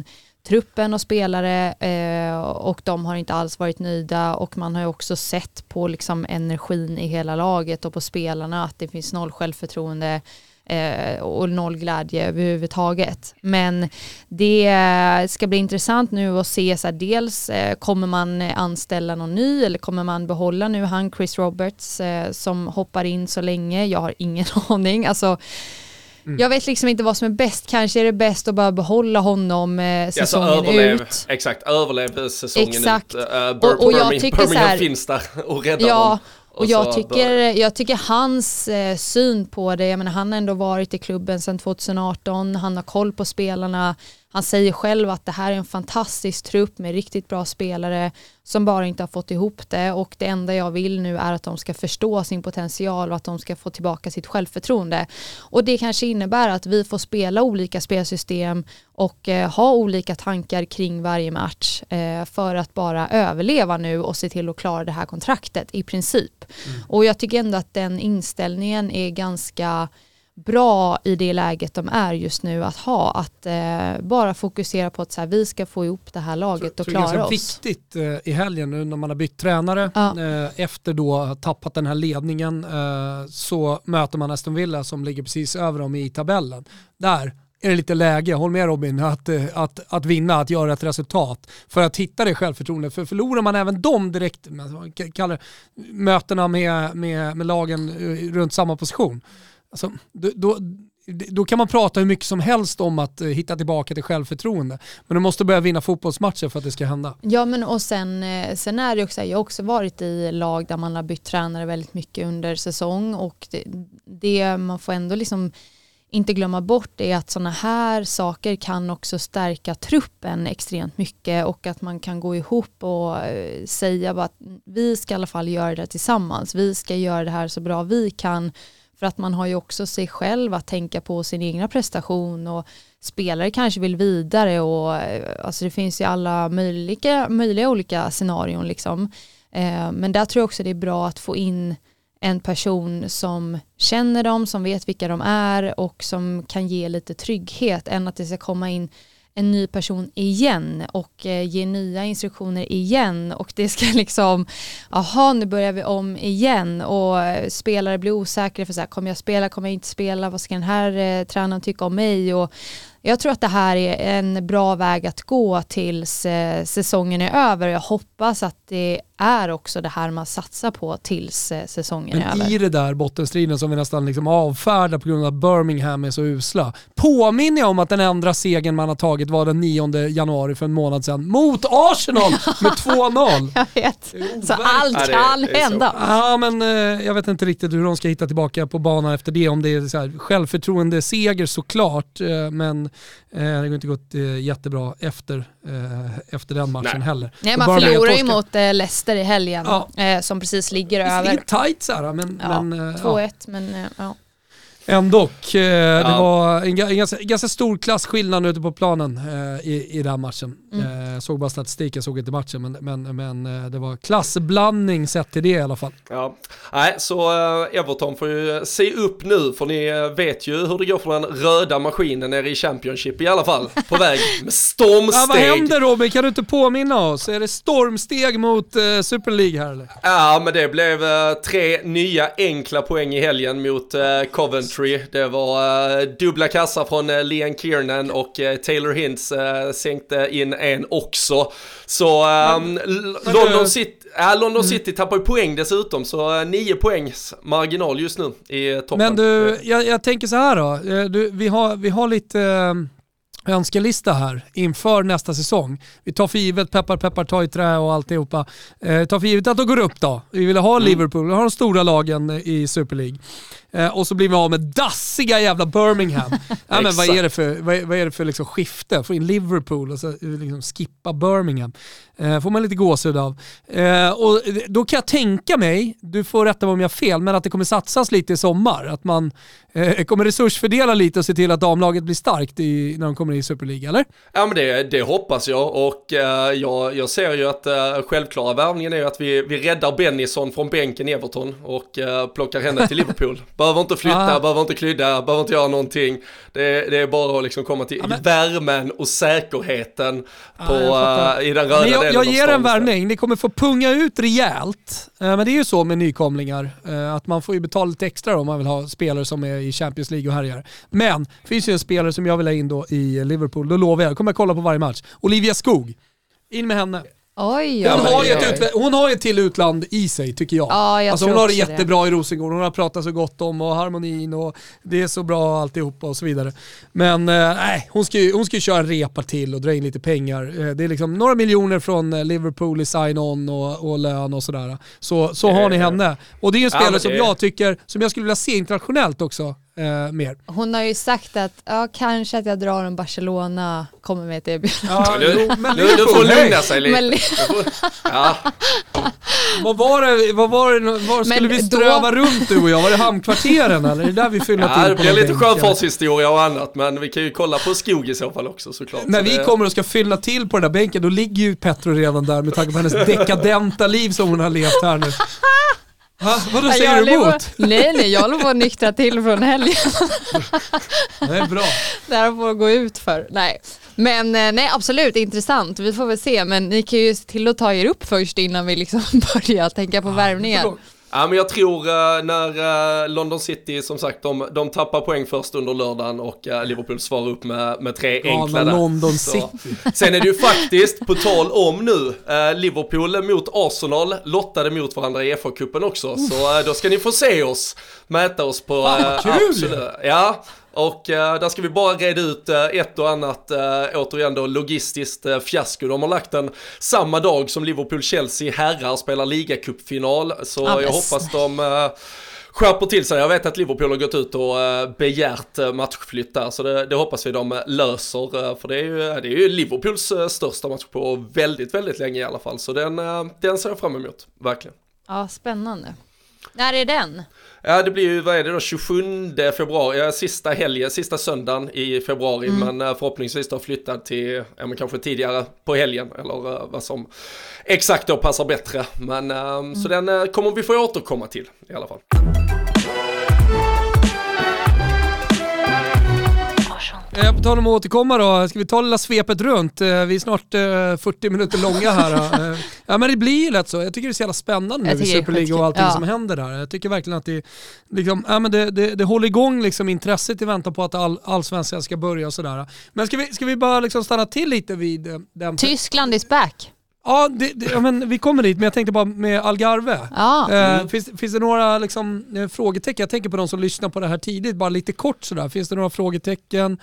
Speaker 3: truppen och spelare och de har inte alls varit nöjda, och man har ju också sett på liksom energin i hela laget och på spelarna att det finns noll självförtroende och noll glädje överhuvudtaget. Men det ska bli intressant nu att se så här, dels kommer man anställa någon ny eller kommer man behålla nu han Chris Roberts som hoppar in så länge. Jag har ingen aning. Alltså jag vet liksom inte vad som är bäst. Kanske är det bäst att bara behålla honom säsongen ut.
Speaker 4: Exakt, överlev säsongen
Speaker 3: exakt.
Speaker 4: ut.
Speaker 3: Och jag tycker
Speaker 4: Birmingham
Speaker 3: så här,
Speaker 4: finns där och räddar dem.
Speaker 3: Och jag tycker hans syn på det, jag menar, han har ändå varit i klubben sedan 2018, han har koll på spelarna, han säger själv att det här är en fantastisk trupp med riktigt bra spelare som bara inte har fått ihop det, och det enda jag vill nu är att de ska förstå sin potential och att de ska få tillbaka sitt självförtroende. Och det kanske innebär att vi får spela olika spelsystem och ha olika tankar kring varje match för att bara överleva nu och se till att klara det här kontraktet i princip. Och jag tycker ändå att den inställningen är ganska bra i det läget de är just nu, att bara fokusera på att så här, vi ska få ihop det här laget och klara oss. Det är ganska
Speaker 2: viktigt i helgen nu när man har bytt tränare efter då tappat den här ledningen, så möter man Aston Villa som ligger precis över dem i tabellen. Där är det lite läge, håll med Robin, att vinna, att göra ett resultat för att hitta det självförtroendet. För förlorar man även dem direkt, man kallar mötena med lagen runt samma position, alltså, då kan man prata hur mycket som helst om att hitta tillbaka till självförtroende. Men du måste börja vinna fotbollsmatcher för att det ska hända. Ja, men och sen är det också, jag har också varit i lag där man har bytt tränare väldigt mycket under säsong, och det man får ändå liksom inte glömma bort är att såna här saker kan också stärka truppen extremt mycket, och att man kan gå ihop och säga att vi ska i alla fall göra det tillsammans. Vi ska göra det här så bra vi kan. För att man har ju också sig själv att tänka på sin egna prestation, och spelare kanske vill vidare, och alltså det finns ju alla möjliga olika scenarion liksom. Men där tror jag också det är bra att få in en person som känner dem, som vet vilka de är och som kan ge lite trygghet, än att det ska komma in en ny person igen och ge nya instruktioner igen, och det ska liksom, nu börjar vi om igen, och spelare blir osäkra för så här, kommer jag spela, kommer jag inte spela, vad ska den här tränaren tycka om mig? Och jag tror att det här är en bra väg att gå tills säsongen är över. Jag hoppas att det är också det här man satsar på tills säsongen är över. Men i det där bottenstriden som vi nästan liksom avfärdar på grund av att Birmingham är så usla, påminner jag om att den enda segern man har tagit var den 9 januari för en månad sedan mot Arsenal med 2-0.
Speaker 3: Jag vet, så allt kan hända.
Speaker 2: Ja, men jag vet inte riktigt hur de ska hitta tillbaka på banan efter det, om det är så här självförtroende seger såklart, men det går inte gått jättebra efter den matchen heller.
Speaker 3: Nej, man förlorar ju mot Leicester i helgen, som precis ligger över.
Speaker 2: Det är tight så här, men
Speaker 3: 2-1, men ja.
Speaker 2: Ändå, det var en ganska stor klassskillnad ute på planen i den matchen. Såg bara statistiken, såg inte matchen, men det var klassblandning sett till det i alla fall.
Speaker 4: Ja, nej, så Everton får ju se upp nu, för ni vet ju hur det går för den röda maskinen nere i Championship i alla fall, på väg med stormsteg.
Speaker 2: Ja, vad händer Robin? Kan du inte påminna oss? Är det stormsteg mot Super League här eller?
Speaker 4: Ja, men det blev 3 nya enkla poäng i helgen mot Coventry. Det var dubbla kassar från Liam Kiernan, och Taylor Hintz sänkte in en också. Så London City tappar ju poäng dessutom, så 9 poängs marginal just nu i toppen.
Speaker 2: Men du, jag tänker så här då. Vi har lite önskelista här inför nästa säsong. Vi tar för givet, peppar tar i trä och alltihopa. Tar för givet att de går upp då. Vi vill ha Liverpool, vi har de stora lagen i Super League. Och så blir vi av med dassiga jävla Birmingham. Men vad är det för liksom skifte? Få in Liverpool och så liksom skippa Birmingham. Får man lite gåshud av. Och då kan jag tänka mig, du får rätta mig om jag har fel, men att det kommer satsas lite i sommar. Att man kommer resursfördela lite och se till att damlaget blir starkt när de kommer i Super League, eller?
Speaker 4: Ja, men det hoppas jag, och jag ser ju att självklara värvningen är att vi räddar Bennison från bänken i Everton och plockar henne till Liverpool. Behöver inte flytta, behöver inte klydda, behöver inte göra någonting. Det är bara att liksom komma till värmen och säkerheten i den röda delen
Speaker 2: jag ger en värmning. Ni kommer få punga ut rejält. Men det är ju så med nykomlingar. Att man får ju betala lite extra om man vill ha spelare som är i Champions League och härjar. Men det finns ju en spelare som jag vill ha in då i Liverpool. Då lovar jag kommer kolla på varje match. Olivia Skog. In med henne. Hon har ju ett till utland i sig tycker jag. Alltså hon har det jättebra i Rosengård. Hon har pratat så gott om och harmonin och det är så bra alltihopa och så vidare. Men hon ska ju köra en repa till och dra in lite pengar. Det är liksom några miljoner från Liverpool i sign-on och lön och sådär. Så har ni henne. Och det är en spelare som jag tycker, som jag skulle vilja se internationellt också. Mer.
Speaker 3: Hon har ju sagt att kanske att jag drar en Barcelona, kommer med ett erbjudande.
Speaker 4: Du får lugna sig lite.
Speaker 2: Var skulle vi ströva runt du och jag? Var det hamnkvarteren eller? Är det där vi fyller till?
Speaker 4: Det blir lite sjöfartshistoria och annat, men vi kan ju kolla på Skog i så fall också såklart.
Speaker 2: När vi kommer och ska fylla till på den där bänken, då ligger ju Petro redan där med tanke på hennes dekadenta liv som hon har levt här nu. Vad säger du emot?
Speaker 3: Nej, jag håller på att nyktra till från helgen.
Speaker 2: Det är bra.
Speaker 3: Det här får gå ut för. Nej. Men nej, absolut, intressant. Vi får väl se, men ni kan ju till att ta er upp först innan vi liksom börjar tänka på värvningar.
Speaker 4: Ja, men jag tror när London City, som sagt, de tappar poäng först under lördagen och Liverpool svarar upp med 3 enkla där.
Speaker 2: London City.
Speaker 4: Sen är det ju faktiskt, på tal om nu, Liverpool mot Arsenal lottade mot varandra i FA-cupen också. Så då ska ni få se oss, mäta oss på...
Speaker 2: kul!
Speaker 4: Ja. Och där ska vi bara reda ut ett och annat återigen då logistiskt fiasko. De har lagt den samma dag som Liverpool-Chelsea herrar spelar ligacupfinal. Så jag hoppas de skärper till sig. Jag vet att Liverpool har gått ut och begärt matchflytt där. Så det hoppas vi de löser. För det är ju Liverpools största match på väldigt, väldigt länge i alla fall. Så den ser jag fram emot, verkligen.
Speaker 3: Ja, spännande. När är den?
Speaker 4: Ja, det blir ju, vad är det då, 27 februari, sista söndagen i februari, men förhoppningsvis då flyttad till, men kanske tidigare på helgen, eller vad som exakt då passar bättre. Men så den kommer vi få återkomma till i alla fall.
Speaker 2: På tal om att återkomma då, ska vi ta lilla svepet runt? Vi är snart 40 minuter långa här. Ja, men det blir ju lätt så. Jag tycker det är så jävla spännande nu i Superliga och allting som händer där. Jag tycker verkligen att det, liksom, det håller igång liksom intresset i väntan på att allsvenskan ska börja och sådär. Men ska vi bara liksom stanna till lite vid den...
Speaker 3: Tyskland is back.
Speaker 2: Ja, men vi kommer dit, men jag tänkte bara med Algarve. Finns det några liksom, frågetecken? Jag tänker på de som lyssnar på det här tidigt, bara lite kort sådär. Finns det några frågetecken?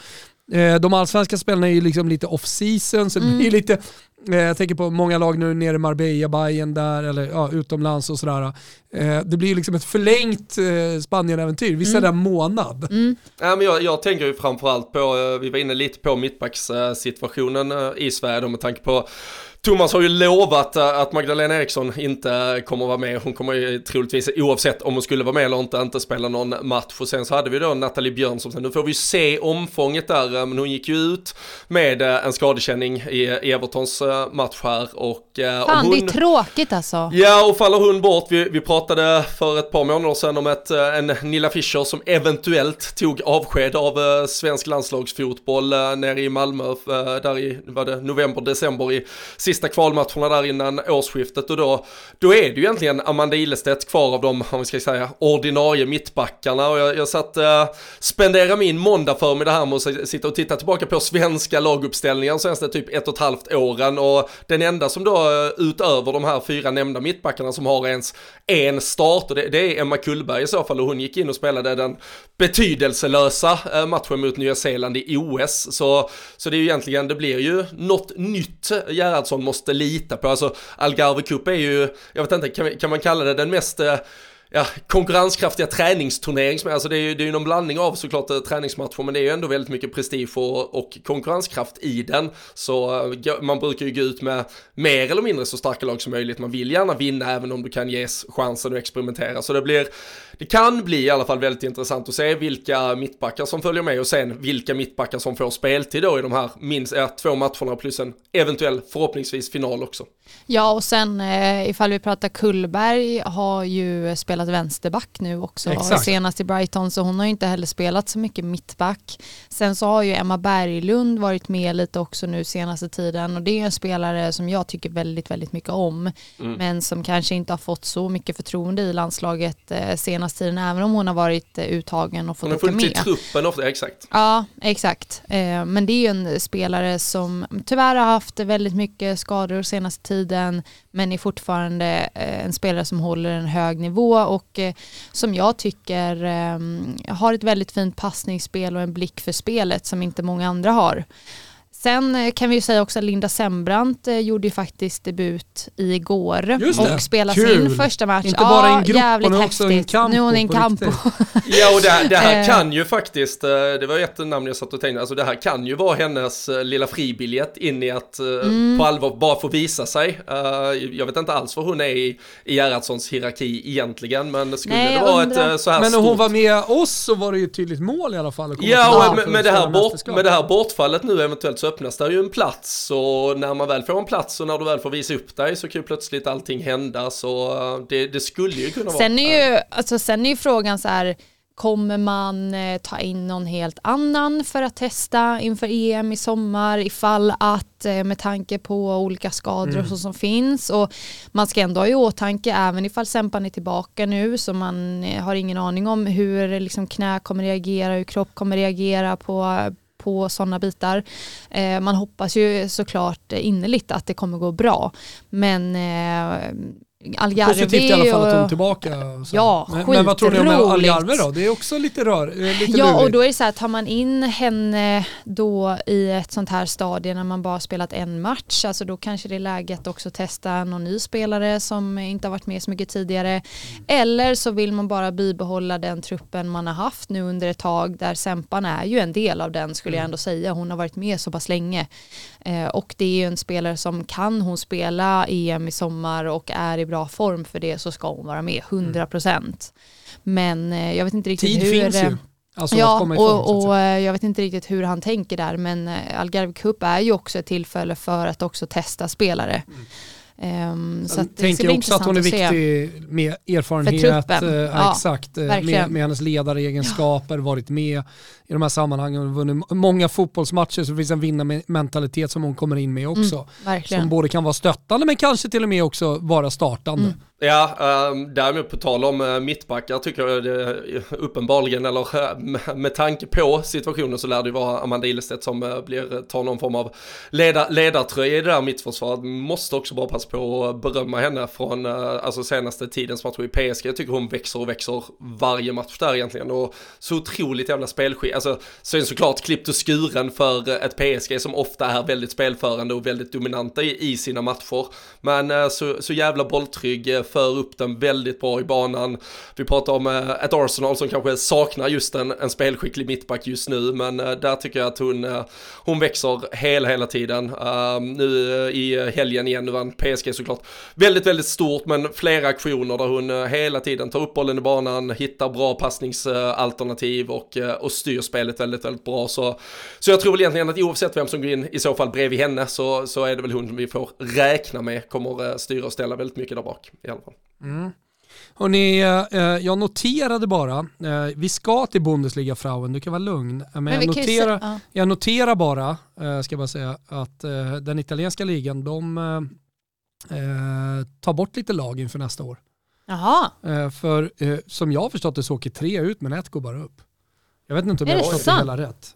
Speaker 2: De allsvenska spelarna är ju liksom lite off-season, så det blir lite... Jag tänker på många lag nu nere i Marbella, Bayern där, eller utomlands och sådär. Det blir ju liksom ett förlängt Spanien-äventyr. Visst är det en månad?
Speaker 4: Ja, men jag tänker ju framförallt på, vi var inne lite på mittbackssituationen i Sverige då, med tanke på Thomas har ju lovat att Magdalena Eriksson inte kommer vara med. Hon kommer ju troligtvis, oavsett om hon skulle vara med eller inte spela någon match. Och sen så hade vi då Nathalie Björn som sen, nu får vi se omfånget där. Men hon gick ju ut med en skadekänning i Evertons match här. Och,
Speaker 3: fan,
Speaker 4: hon,
Speaker 3: det är tråkigt alltså.
Speaker 4: Ja, och faller hon bort. Vi pratade för ett par månader sedan om en Nilla Fischer som eventuellt tog avsked av svensk landslagsfotboll nere i Malmö där i november-december i sista kvalmatcherna där innan årsskiftet, och då är det ju egentligen Amanda Ilestedt kvar av de, om vi ska säga, ordinarie mittbackarna, och jag satt spendera min måndag förmiddag här med att sitta och titta tillbaka på svenska laguppställningar senaste typ 1,5 åren, och den enda som då utöver de här 4 nämnda mittbackarna som har ens en start, och det är Emma Kullberg i så fall, och hon gick in och spelade den betydelselösa matchen mot Nya Zeeland i OS, så det är ju egentligen, det blir ju något nytt Gerhardsson måste lita på. Alltså Algarve Cup är ju, jag vet inte, kan man kalla det den mest konkurrenskraftiga träningsturnering. Alltså det är ju någon blandning av såklart träningsmatcher, men det är ju ändå väldigt mycket prestige och konkurrenskraft i den. Så man brukar ju gå ut med mer eller mindre så starka lag som möjligt. Man vill gärna vinna även om du kan ges chansen att experimentera. Så det det kan bli i alla fall väldigt intressant att se vilka mittbackar som följer med och sen vilka mittbackar som får speltid då i de här minst 2 matcherna plus en eventuell förhoppningsvis final också.
Speaker 3: Ja, och sen ifall vi pratar Kullberg har ju spelat vänsterback nu också.
Speaker 2: Exakt.
Speaker 3: Senast i Brighton, så hon har ju inte heller spelat så mycket mittback. Sen så har ju Emma Berglund varit med lite också nu senaste tiden, och det är en spelare som jag tycker väldigt, väldigt mycket om, men som kanske inte har fått så mycket förtroende i landslaget senaste tiden, även om hon har varit uttagen och fått åka med.
Speaker 4: Hon har funnits i truppen ofta, exakt.
Speaker 3: Ja, exakt. Men det är ju en spelare som tyvärr har haft väldigt mycket skador senaste tiden, men är fortfarande en spelare som håller en hög nivå och som jag tycker har ett väldigt fint passningsspel och en blick för spelet som inte många andra har. Sen kan vi ju säga också att Linda Sembrant gjorde ju faktiskt debut igår och spelade sin första match.
Speaker 2: Inte bara i en grupp,
Speaker 3: jävligt
Speaker 2: hon är också
Speaker 3: häftigt.
Speaker 2: en
Speaker 3: Nu är hon i en campo.
Speaker 4: Ja, och det här kan ju faktiskt, det var ett namn jag satt och tänkte, alltså det här kan ju vara hennes lilla fribiljett in i att på allvar bara få visa sig. Jag vet inte alls vad hon är i Gerhardssons hierarki egentligen, men skulle det vara ett så här
Speaker 2: men när
Speaker 4: stort...
Speaker 2: hon var med oss så var det ju ett tydligt mål i alla fall.
Speaker 4: Ja, och med det här bortfallet nu eventuellt så öppnas där ju en plats, och när man väl får en plats och när du väl får visa upp dig så kan ju plötsligt allting hända, så det skulle ju kunna vara.
Speaker 3: Sen är ju frågan så här, kommer man ta in någon helt annan för att testa inför EM i sommar ifall att med tanke på olika skador och så som finns, och man ska ändå ha i åtanke även ifall Sempan är tillbaka nu, så man har ingen aning om hur liksom knä kommer reagera, hur kropp kommer reagera på sådana bitar. Man hoppas ju såklart innerligt att det kommer gå bra, men Algarve
Speaker 2: positivt i alla fall att hon är tillbaka.
Speaker 3: Ja,
Speaker 2: men vad tror ni om Algarve då? Det är också lite lite
Speaker 3: ja,
Speaker 2: lurigt.
Speaker 3: och då är det så här, tar man in henne då i ett sånt här stadie när man bara spelat en match, alltså då kanske det är läget också testa någon ny spelare som inte har varit med så mycket tidigare, eller så vill man bara bibehålla den truppen man har haft nu under ett tag, där Sempan är ju en del av den, skulle jag ändå säga. Hon har varit med så pass länge, och det är ju en spelare som kan hon spela EM i sommar och är i bra form för det, så ska hon vara med 100%. Men jag vet inte riktigt
Speaker 2: tid
Speaker 3: hur...
Speaker 2: finns ju. Alltså
Speaker 3: och jag vet inte riktigt hur han tänker där, men Algarve Cup är ju också ett tillfälle för att också testa spelare. Så att det ska bli
Speaker 2: också att hon är viktig med erfarenhet, exakt, med hennes ledaregenskaper, varit med i de här sammanhangen, vunnit många fotbollsmatcher, så det finns en vinnarmentalitet som hon kommer in med också, som både kan vara stöttande men kanske till och med också vara startande.
Speaker 4: Ja, därmed på tal om mittbackar tycker jag det uppenbarligen, eller med tanke på situationen, så lär det vara Amanda Ilestedt som tar någon form av ledartröja i det där mittförsvaret. Måste också bara passa på att berömma henne från alltså senaste tidens match i PSG. Jag tycker hon växer varje match där egentligen, och så otroligt jävla spelskick. Alltså, så är det såklart klippt och skuren för ett PSG som ofta är väldigt spelförande och väldigt dominanta i sina matcher, men så jävla bolltrygg, för upp den väldigt bra i banan. Vi pratar om ett Arsenal som kanske saknar just en spelskicklig mittback just nu, men där tycker jag att hon växer hela tiden. Nu i helgen igen, nu vann PSG såklart väldigt, väldigt stort, men flera aktioner där hon hela tiden tar upp bollen i banan, hittar bra passningsalternativ och styr spelet väldigt, väldigt bra. Så jag tror väl egentligen att oavsett vem som går in i så fall bredvid henne, så är det väl hon vi får räkna med kommer styra och ställa väldigt mycket där bak i alla fall.
Speaker 2: Hörrni, jag noterade bara, vi ska till Bundesliga Frauen, du kan vara lugn, men jag noterar bara, ska jag bara säga, att den italienska ligan, de tar bort lite lag inför nästa år.
Speaker 3: Jaha.
Speaker 2: För som jag har förstått det så åker 3 ut, men 1 går bara upp. Jag vet inte om jag har förstått det hela rätt.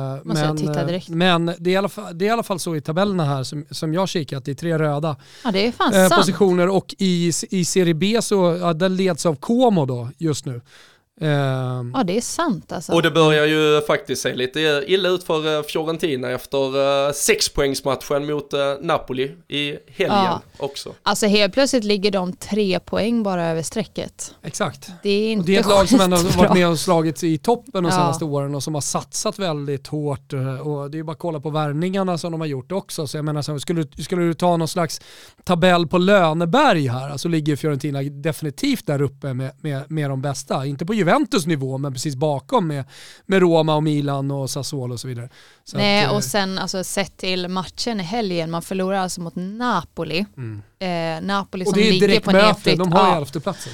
Speaker 2: Men det är i alla fall så i tabellerna här som jag kikat, det är 3 röda
Speaker 3: det är fan
Speaker 2: positioner, och i Serie B så den leds av Como då just nu.
Speaker 3: Ja, det är sant alltså.
Speaker 4: Och det börjar ju faktiskt se lite illa ut för Fiorentina efter 6-poängsmatchen mot Napoli i helgen också.
Speaker 3: Alltså helt plötsligt ligger de 3 poäng bara över strecket.
Speaker 2: Exakt.
Speaker 3: Det är inte
Speaker 2: och det är ett lag som ändå
Speaker 3: skitbra.
Speaker 2: varit med och slagits i toppen de senaste åren och som har satsat väldigt hårt. Och det är ju bara att kolla på värvningarna som de har gjort också. Så jag menar, så skulle du ta någon slags tabell på löneberg här, alltså ligger Fiorentina definitivt där uppe med de bästa. Inte på Juventus nivå, men precis bakom med Roma och Milan och Sassuolo och så vidare. Så
Speaker 3: nej, och sen alltså, sett till matchen i helgen, man förlorar alltså mot Napoli. Napoli som ligger på nedflytt.
Speaker 2: De har ju 11:e platsen.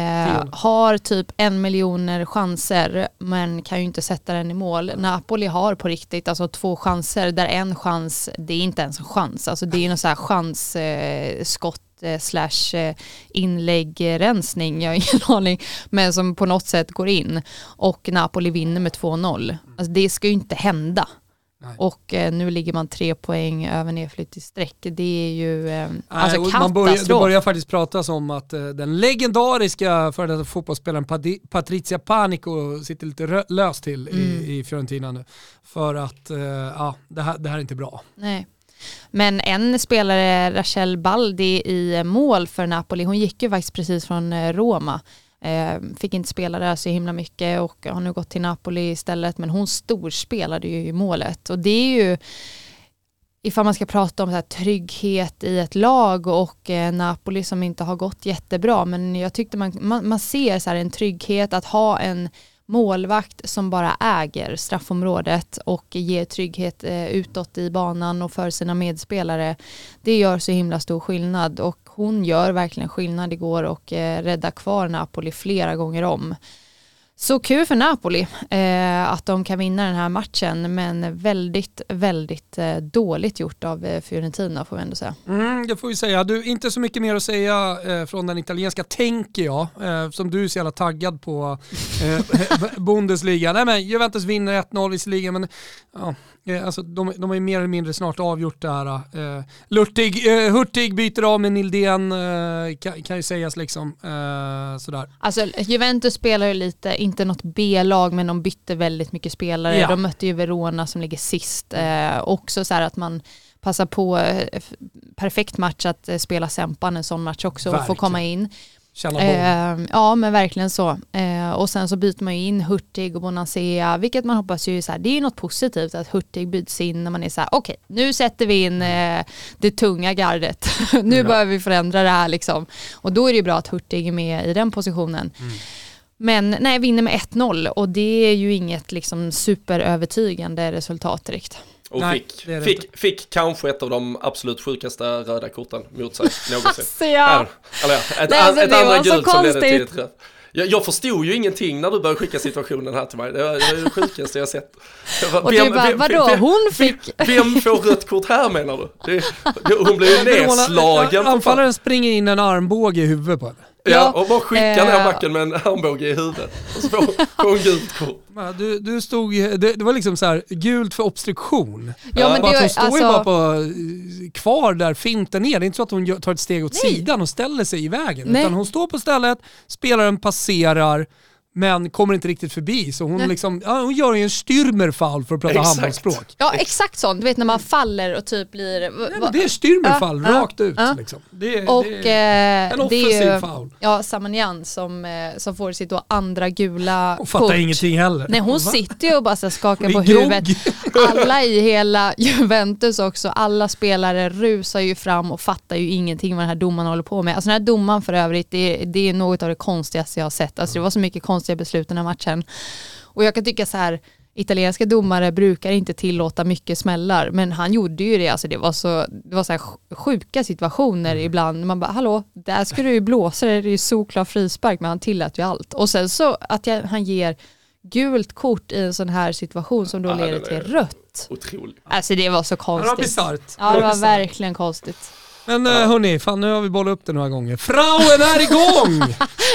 Speaker 3: Har typ 1 miljoner chanser, men kan ju inte sätta den i mål. Napoli har på riktigt alltså 2 chanser, där en chans, det är inte ens en chans. Alltså det är någon så här chansskott / inläggrensning, jag har ingen aning, men som på något sätt går in och Napoli vinner med 2-0. Alltså det ska ju inte hända. Nej. Och nu ligger man 3 poäng över nedflytt i streck. Det är ju alltså katastrof.
Speaker 2: Det börjar faktiskt pratas om att den legendariska före detta fotbollsspelaren Patrizia Panico sitter lite löst till i Fiorentina nu. För att det här är inte bra.
Speaker 3: Nej. Men en spelare, Rachel Baldi, i mål för Napoli, hon gick ju faktiskt precis från Roma. Fick inte spela där så himla mycket och har nu gått till Napoli istället, men hon storspelade ju i målet. Och det är ju, ifall man ska prata om så här trygghet i ett lag och Napoli som inte har gått jättebra, men jag tyckte man ser så här en trygghet att ha en målvakt som bara äger straffområdet och ger trygghet utåt i banan och för sina medspelare. Det gör så himla stor skillnad och hon gör verkligen skillnad igår och räddar kvar Napoli flera gånger om. Så kul för Napoli att de kan vinna den här matchen, men väldigt, väldigt dåligt gjort av Fiorentina får vi ändå säga.
Speaker 2: Det får vi säga. Du, inte så mycket mer att säga från den italienska, tänker jag, som du är så jävla taggad på Bundesliga. Nej, men Juventus vinner 1-0 visserligen, men ja, alltså, de har ju mer eller mindre snart avgjort det här. Hurtig byter av med Nildén, kan ju sägas liksom sådär.
Speaker 3: Alltså Juventus spelar ju lite, inte något B-lag, men de bytte väldigt mycket spelare. Ja. De mötte ju Verona som ligger sist. Också så här att man passar på perfekt match att spela Sempan en sån match också och få komma in. Ja, men verkligen så. Och sen så byter man ju in Hurtig och Bonacea, vilket man hoppas ju så här, det är ju något positivt att Hurtig byts in när man är så här, okej, nu sätter vi in det tunga gardet. Nu börjar vi förändra det här liksom. Och då är det ju bra att Hurtig är med i den positionen. Men nej, vinner med 1-0 och det är ju inget liksom superövertygande resultat direkt.
Speaker 4: Och fick kanske ett av de absolut sjukaste röda korten mot sig någonsin. Ett andra gult som ledde till ett rött. Jag förstod ju ingenting när du började skicka situationen här till mig. Det var det sjukaste jag sett.
Speaker 3: Och du bara, vadå? Hon fick...
Speaker 4: Vem får rött kort här, menar du? Hon blev nedslagen.
Speaker 2: Anfallaren springer in en armbåge i huvudet på henne.
Speaker 4: Ja, och bara skickar ner backen med en armbåge i huvudet. Och så får hon gult kort.
Speaker 2: Du stod, det var liksom så här gult för obstruktion.
Speaker 3: Ja, men
Speaker 2: hon står ju bara kvar där finten ner. Det är inte så att hon tar ett steg åt sidan och ställer sig i vägen. Utan hon står på stället, spelaren passerar, men kommer inte riktigt förbi. Så hon, liksom, hon gör ju en styrmerfall för att prata handbollsspråk.
Speaker 3: Ja, exakt sånt. Du vet när man faller och typ blir...
Speaker 2: det är styrmerfall, rakt ut. Liksom. Det är en offensiv foul.
Speaker 3: Ja, Samanian som får sitt då andra gula kort.
Speaker 2: Och fattar ingenting heller.
Speaker 3: Nej, hon sitter ju och bara så skakar på huvudet. Alla i hela Juventus också, alla spelare rusar ju fram och fattar ju ingenting vad den här domaren håller på med. Alltså den här domaren för övrigt, det är något av det konstigaste jag har sett. Alltså det var så mycket konstiga beslut den här matchen. Och jag kan tycka så här, italienska domare brukar inte tillåta mycket smällar, men han gjorde ju det. Alltså det var så här sjuka situationer ibland. Man bara, hallå, där ska du ju blåsa, det är ju såklar frispark, men han tillät ju allt. Och sen så att han ger gult kort i en sån här situation som då leder till rött.
Speaker 4: Otroligt.
Speaker 3: Alltså det var så konstigt.
Speaker 2: Det var bizarrt.
Speaker 3: Ja, det var verkligen konstigt.
Speaker 2: Men hörni, fan, nu har vi bollat upp det några gånger. Frauen är igång!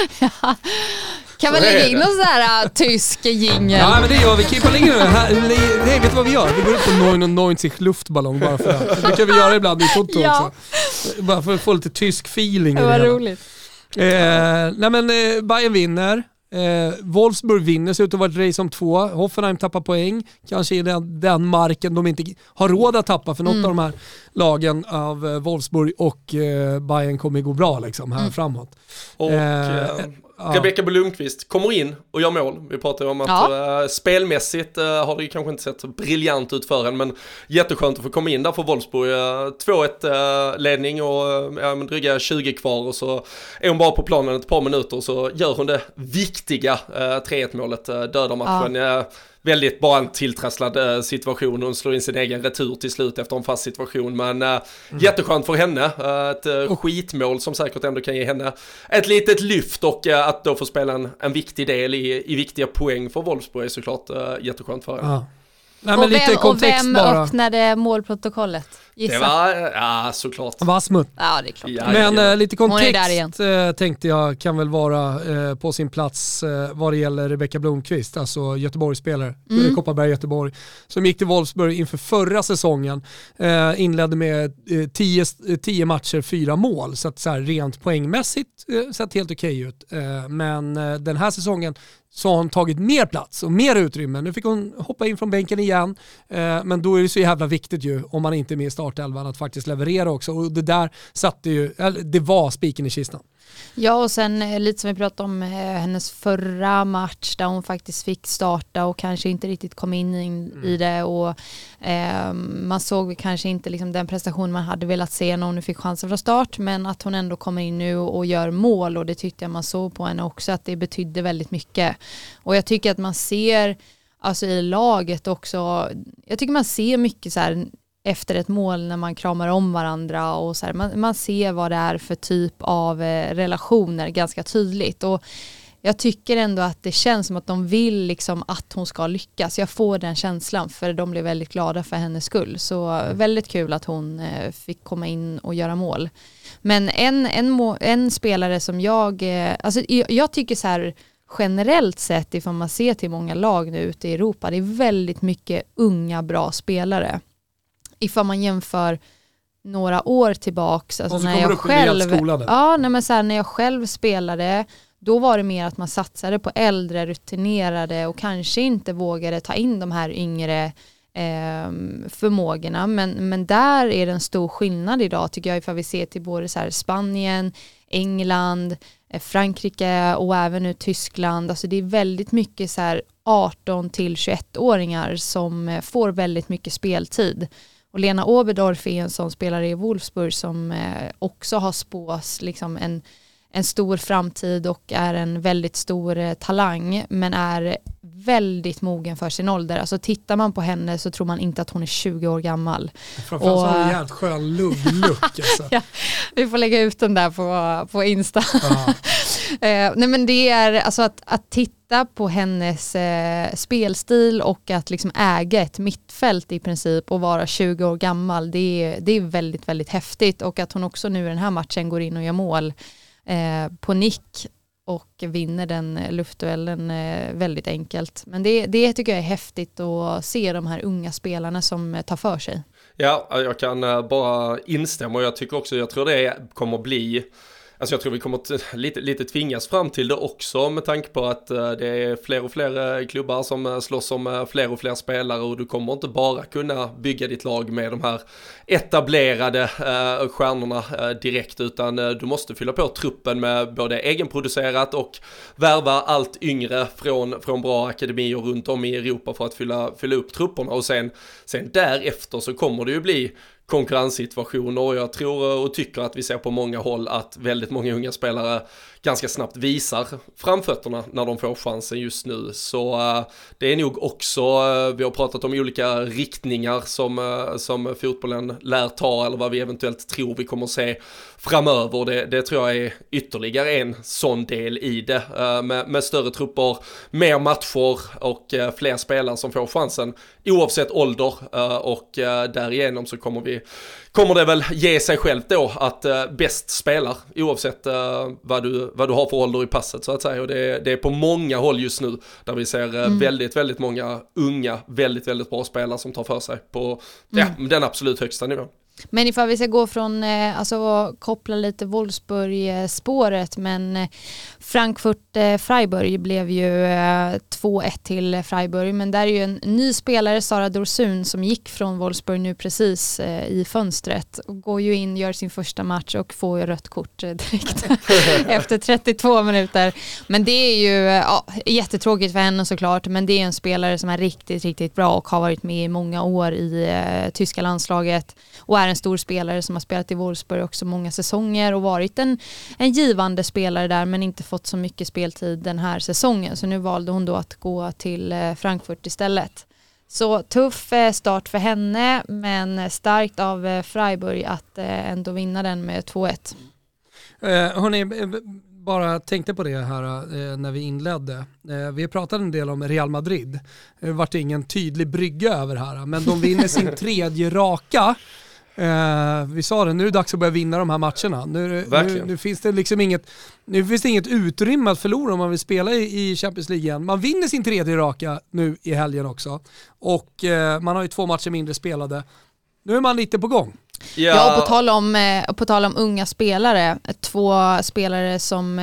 Speaker 3: Kan man lägga in någon sån här tysk jingel?
Speaker 2: Ja, men det gör vi. Kippa ligger nu. Nej, vet du vad vi gör? Vi går upp på 99 luftballong bara för det. Det kan vi göra ibland i Toto också. Bara för att få lite tysk feeling.
Speaker 3: Det var roligt.
Speaker 2: Nej, men Bayern vinner. Wolfsburg vinner, så ut att vara ett race om 2. Hoffenheim tappar poäng. Kanske är den marken de inte har råd att tappa, för något av de här lagen av Wolfsburg och Bayern kommer gå bra liksom, här framåt.
Speaker 4: Och Rebecka Blomqvist kommer in och gör mål. Vi pratar ju om att spelmässigt har det ju kanske inte sett briljant ut för henne, men jätteskönt att få komma in där för Wolfsburg. 2-1 ledning och dryga 20 kvar, och så är hon bara på planen ett par minuter, och så gör hon det viktiga 3-1 målet, dödar matchen. Väldigt bara en tilltrasslad situation. Hon slår in sin egen retur till slut efter en fast situation. Men jätteskönt för henne. Ett skitmål som säkert ändå kan ge henne ett litet lyft. Och att då få spela en viktig del i viktiga poäng för Wolfsburg är såklart jätteskönt för henne.
Speaker 2: Nej, men lite kontext
Speaker 3: vem
Speaker 2: bara.
Speaker 3: Öppnade målprotokollet? Gissa.
Speaker 4: Det var, såklart.
Speaker 2: Vasmut.
Speaker 3: Ja, det är klart.
Speaker 2: Ja, men lite kontext
Speaker 3: tänkte
Speaker 2: jag kan väl vara på sin plats vad det gäller Rebecka Blomqvist, alltså Göteborgsspelare, Kopparberg Göteborg, som gick till Wolfsburg inför förra säsongen, inledde med 10 matcher, 4 mål, så att så här, rent poängmässigt sett helt okej ut. Men den här säsongen så har hon tagit mer plats och mer utrymme. Nu fick hon hoppa in från bänken igen, men då är det så jävla viktigt ju, om man inte är med i startelvan, att faktiskt leverera också. Och det där satte ju, det var spiken i kistan.
Speaker 3: Ja, och sen lite som vi pratade om hennes förra match där hon faktiskt fick starta och kanske inte riktigt kom in i det, och man såg kanske inte liksom den prestation man hade velat se när hon fick chansen från start, men att hon ändå kommer in nu och gör mål, och det tyckte jag man såg på henne också, att det betydde väldigt mycket. Och jag tycker att man ser, alltså i laget också, jag tycker man ser mycket så här efter ett mål när man kramar om varandra, och så här, man ser vad det är för typ av relationer ganska tydligt, och jag tycker ändå att det känns som att de vill liksom att hon ska lyckas. Jag får den känslan, för de blev väldigt glada för hennes skull. Så väldigt kul att hon fick komma in och göra mål. Men en spelare som jag tycker så här generellt sett, ifall man ser till många lag nu ute i Europa, det är väldigt mycket unga bra spelare. Ifall man jämför några år tillbaks, alltså när jag själv spelade, då var det mer att man satsade på äldre, rutinerade och kanske inte vågade ta in de här yngre förmågorna. Men där är det en stor skillnad idag, tycker jag, ifall vi ser till både så här Spanien, England, Frankrike och även nu Tyskland. Alltså det är väldigt mycket så här 18 till 21-åringar som får väldigt mycket speltid. Och Lena Oberdorf är en sån spelare i Wolfsburg som också har spås liksom en stor framtid och är en väldigt stor talang, men är väldigt mogen för sin ålder. Alltså tittar man på henne så tror man inte att hon är 20 år gammal.
Speaker 2: Framförallt så har hon en jävligt skön look. Alltså.
Speaker 3: Ja, vi får lägga ut den där på Insta. Nej, men det är alltså att titta på hennes spelstil och att liksom äga ett mittfält i princip och vara 20 år gammal, det är väldigt, väldigt häftigt. Och att hon också nu i den här matchen går in och gör mål på nick och vinner den luftduellen väldigt enkelt. Men det tycker jag är häftigt att se de här unga spelarna som tar för sig. Ja,
Speaker 4: jag kan bara instämma, och jag tror det kommer bli, alltså jag tror vi kommer lite tvingas fram till det också, med tanke på att det är fler och fler klubbar som slåss om fler och fler spelare, och du kommer inte bara kunna bygga ditt lag med de här etablerade stjärnorna direkt, utan du måste fylla på truppen med både egenproducerat och värva allt yngre från bra akademier runt om i Europa för att fylla upp trupperna, och sen därefter så kommer det ju bli konkurrenssituationer, och jag tror och tycker att vi ser på många håll att väldigt många unga spelare ganska snabbt visar framfötterna när de får chansen just nu. Så det är nog också, vi har pratat om olika riktningar som fotbollen lär ta, eller vad vi eventuellt tror vi kommer att se framöver. Det tror jag är ytterligare en sån del i det, med större trupper, mer matcher och fler spelare som får chansen oavsett ålder, och därigenom så kommer det väl ge sig självt då att bäst spelar oavsett vad du har för ålder i passet, så att säga. Och det är på många håll just nu där vi ser väldigt, väldigt många unga, väldigt, väldigt bra spelare som tar för sig på den absolut högsta nivån.
Speaker 3: Men ifall vi ska gå från, alltså koppla lite Wolfsburg-spåret, men Frankfurt-Freiburg blev ju 2-1 till Freiburg, men där är ju en ny spelare, Sara Dorsun, som gick från Wolfsburg nu precis i fönstret och går ju in, gör sin första match och får ju rött kort direkt efter 32 minuter. Men det är ju jättetråkigt för henne såklart, men det är en spelare som är riktigt, riktigt bra och har varit med i många år i tyska landslaget och är en stor spelare som har spelat i Wolfsburg också många säsonger och varit en givande spelare där, men inte fått så mycket speltid den här säsongen. Så nu valde hon då att gå till Frankfurt istället. Så tuff start för henne, men starkt av Freiburg att ändå vinna den med 2-1.
Speaker 2: Hörrni, bara tänkte på det här när vi inledde. Vi pratade en del om Real Madrid. Det vart ingen tydlig brygga över här, men de vinner sin tredje raka. Vi sa det, nu är det dags att börja vinna de här matcherna. Nu finns det liksom inget utrymme att förlora om man vill spela i Champions League igen. Man vinner sin tredje raka nu i helgen också. Och man har ju 2 matcher mindre spelade. Nu är man lite på gång.
Speaker 3: Ja, och på tal om unga spelare. 2 spelare som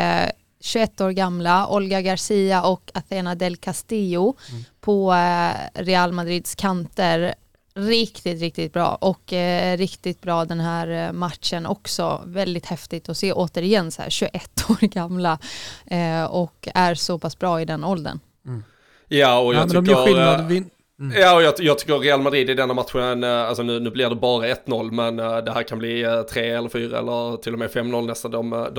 Speaker 3: 21 år gamla, Olga Garcia och Athena del Castillo på Real Madrids kanter. Riktigt, riktigt bra och riktigt bra den här matchen också. Väldigt häftigt att se återigen så här 21 år gamla och är så pass bra i den åldern.
Speaker 4: Ja, och jag tycker...
Speaker 2: Ja,
Speaker 4: och jag tycker Real Madrid i denna matchen, alltså nu blir det bara 1-0, men det här kan bli 3 eller 4 eller till och med 5-0 nästan.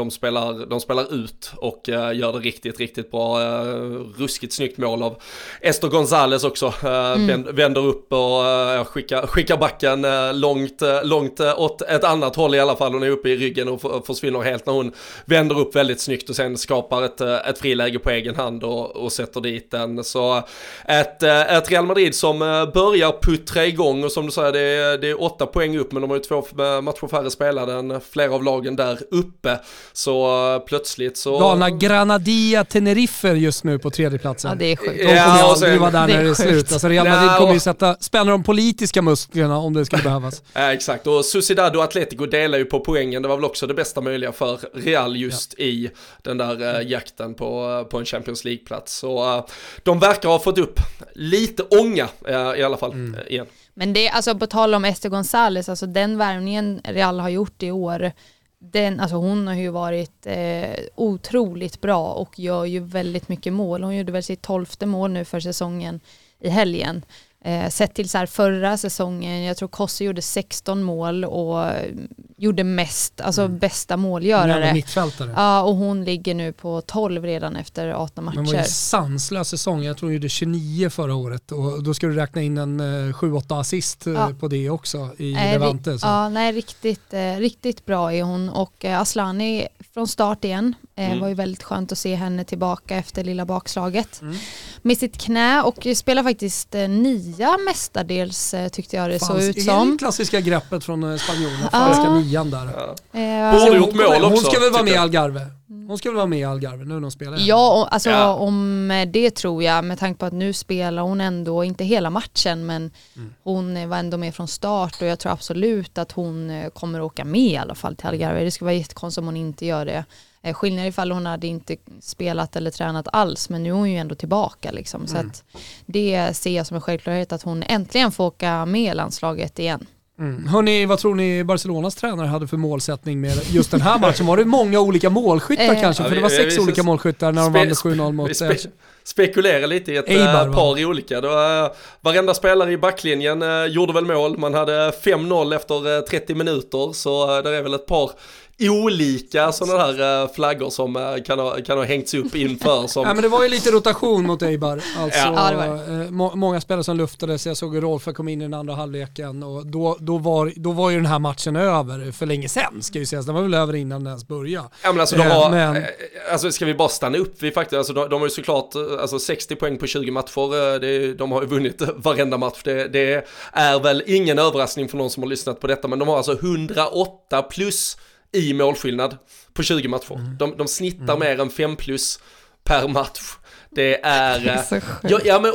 Speaker 4: De spelar ut och gör det riktigt, riktigt bra. Ruskigt snyggt mål av Esther González också. Vänder upp och skickar backen långt åt ett annat håll i alla fall. Hon är uppe i ryggen och försvinner helt när hon vänder upp väldigt snyggt och sen skapar ett friläge på egen hand och sätter dit den. Så ett Real Madrid som börjar puttra igång, och som du säger, det är 8 poäng upp, men de har ju 2 matcher färre spelade än flera av lagen där uppe. Så plötsligt så...
Speaker 2: Galna Granadia Tenerife just nu på 3:e platsen.
Speaker 3: Ja, det är sjukt.
Speaker 2: De kommer aldrig vara där när det är slut. Alltså Real Madrid kommer ju spänna de politiska musklerna om det skulle behövas.
Speaker 4: Exakt, och Sociedad och Atletico delar ju på poängen. Det var väl också det bästa möjliga för Real just i den där jakten på en Champions League-plats. Så de verkar ha fått upp lite ånga i alla fall igen.
Speaker 3: Men det, alltså på tal om Esther González, alltså den värvningen Real har gjort i år, alltså hon har ju varit otroligt bra och gör ju väldigt mycket mål. Hon gjorde väl sitt 12:e mål nu för säsongen i helgen. Sett till så här förra säsongen, jag tror Kossi gjorde 16 mål och gjorde mest, alltså bästa målgörare.
Speaker 2: Mittfältare.
Speaker 3: Ja, och hon ligger nu på 12 redan efter 18 matcher.
Speaker 2: Men det var ju sanslös säsong. Jag tror hon gjorde 29 förra året och då ska du räkna in en 7-8 assist på det också i Levante.
Speaker 3: Riktigt bra är hon, och Aslani från start igen. Var ju väldigt skönt att se henne tillbaka efter lilla bakslaget med sitt knä, och spelar faktiskt 9 mestadels, tyckte jag det såg ut som.
Speaker 2: Det klassiska greppet från spanjorerna, falska 9 där.
Speaker 4: Borde gjort mål också.
Speaker 2: Hon ska väl vara med i Algarve. Hon ska väl vara med i Algarve nu när hon spelar.
Speaker 3: Ja, alltså om det tror jag, med tanke på att nu spelar hon ändå, inte hela matchen, men hon var ändå med från start, och jag tror absolut att hon kommer åka med i alla fall till Algarve. Det skulle vara jättekonstigt om hon inte gör det. Skillnad ifall hon hade inte spelat eller tränat alls, men nu är hon ju ändå tillbaka liksom. Så att det ser jag som en självklarhet att hon äntligen får åka med landslaget igen.
Speaker 2: Hörrni, vad tror ni Barcelonas tränare hade för målsättning med just den här matchen? Var det många olika målskyttar kanske? För det var 6 olika målskyttar när de vann 7-0 mot...
Speaker 4: Spekulera lite i ett par olika. Varenda spelare i backlinjen gjorde väl mål. Man hade 5-0 efter 30 minuter, så det är väl ett par olika sådana här flaggor som kan ha hängts upp inför. Som...
Speaker 2: Ja, men det var ju lite rotation mot Eibar. Alltså,
Speaker 3: ja, det var.
Speaker 2: Många spelare som luftades. Jag såg Rolf kom in i den andra halvleken, och då var ju den här matchen över för länge sedan, ska ju sägas. Den var väl över innan den ens började.
Speaker 4: Ja, men alltså ska vi bara stanna upp? Vi faktiskt, alltså, de har ju såklart 60 poäng på 20 matcher. De har ju vunnit varenda match. Det är väl ingen överraskning för någon som har lyssnat på detta, men de har alltså 108 plus i målskillnad på 20 matcher. De snittar mer än 5 plus per match. Det är
Speaker 3: så sjukt.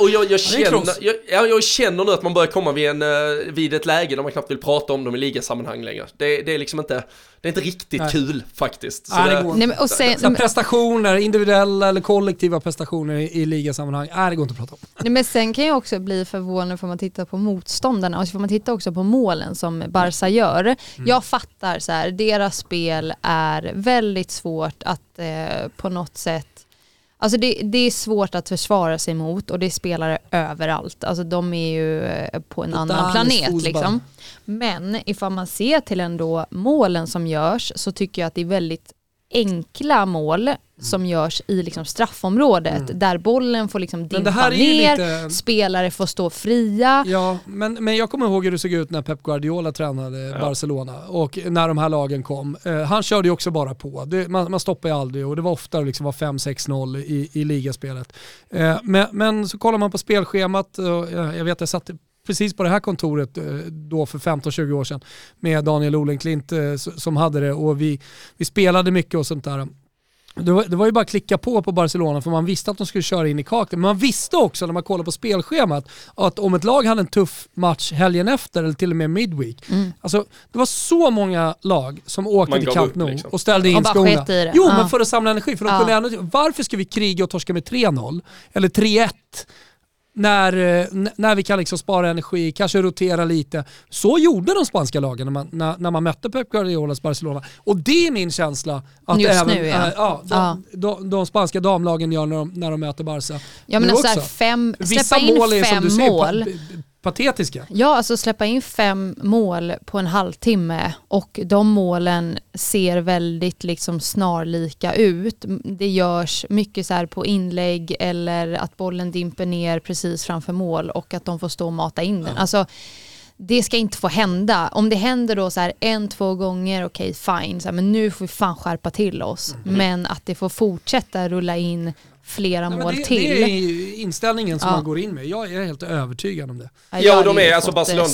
Speaker 4: jag känner nu att man börjar komma vid ett läge där man knappt vill prata om dem i ligasammanhang längre. Det är liksom inte, det är inte riktigt kul faktiskt. Så
Speaker 2: prestationer, individuella eller kollektiva prestationer i ligasammanhang, det går inte att prata om.
Speaker 3: Nej, men sen kan jag också bli förvånad för man tittar på motståndarna och så får man titta också på målen som Barca gör. Jag fattar så här, deras spel är väldigt svårt att på något sätt. Alltså det är svårt att försvara sig mot och det är spelare överallt. Alltså de är ju på en annan planet liksom. Men ifall man ser till ändå målen som görs så tycker jag att det är väldigt enkla mål som görs i liksom straffområdet där bollen får liksom dimpa ner, spelare får stå fria.
Speaker 2: Ja, men jag kommer ihåg hur det såg ut när Pep Guardiola tränade Barcelona och när de här lagen kom. Han körde ju också bara på. Man stoppar ju aldrig och det var ofta liksom var 5-6-0 i ligaspelet. Men så kollar man på spelschemat och jag vet jag satt precis på det här kontoret då för 15-20 år sedan med Daniel Olenklint som hade det och vi spelade mycket och sånt där. Det var ju bara att klicka på Barcelona för man visste att de skulle köra in i kakten. Men man visste också när man kollade på spelschemat att om ett lag hade en tuff match helgen efter eller till och med midweek. Alltså det var så många lag som åkte till Camp Nou liksom. Och ställde in skorna. Men för att samla energi. För de kunde varför ska vi kriga och torska med 3-0 eller 3-1? När vi kan liksom spara energi, kanske rotera lite. Så gjorde de spanska lagen när man mötte Pep Guardiolas Barcelona. Och det är min känsla att just även nu, de spanska damlagen gör när de möter Barca.
Speaker 3: Ja, men alltså släppa in
Speaker 2: mål är,
Speaker 3: 5 mål.
Speaker 2: Patetiska.
Speaker 3: Ja, alltså släppa in 5 mål på en halvtimme och de målen ser väldigt liksom snarlika ut. Det görs mycket så här på inlägg eller att bollen dimper ner precis framför mål och att de får stå och mata in den. Alltså det ska inte få hända. Om det händer då så här 1-2 gånger, okej, fine. Så här, men nu får vi fan skärpa till oss. Men att det får fortsätta rulla in flera mål till. Det
Speaker 2: är inställningen som man går in med. Jag är helt övertygad om det.
Speaker 4: Ja, de är alltså Barcelona,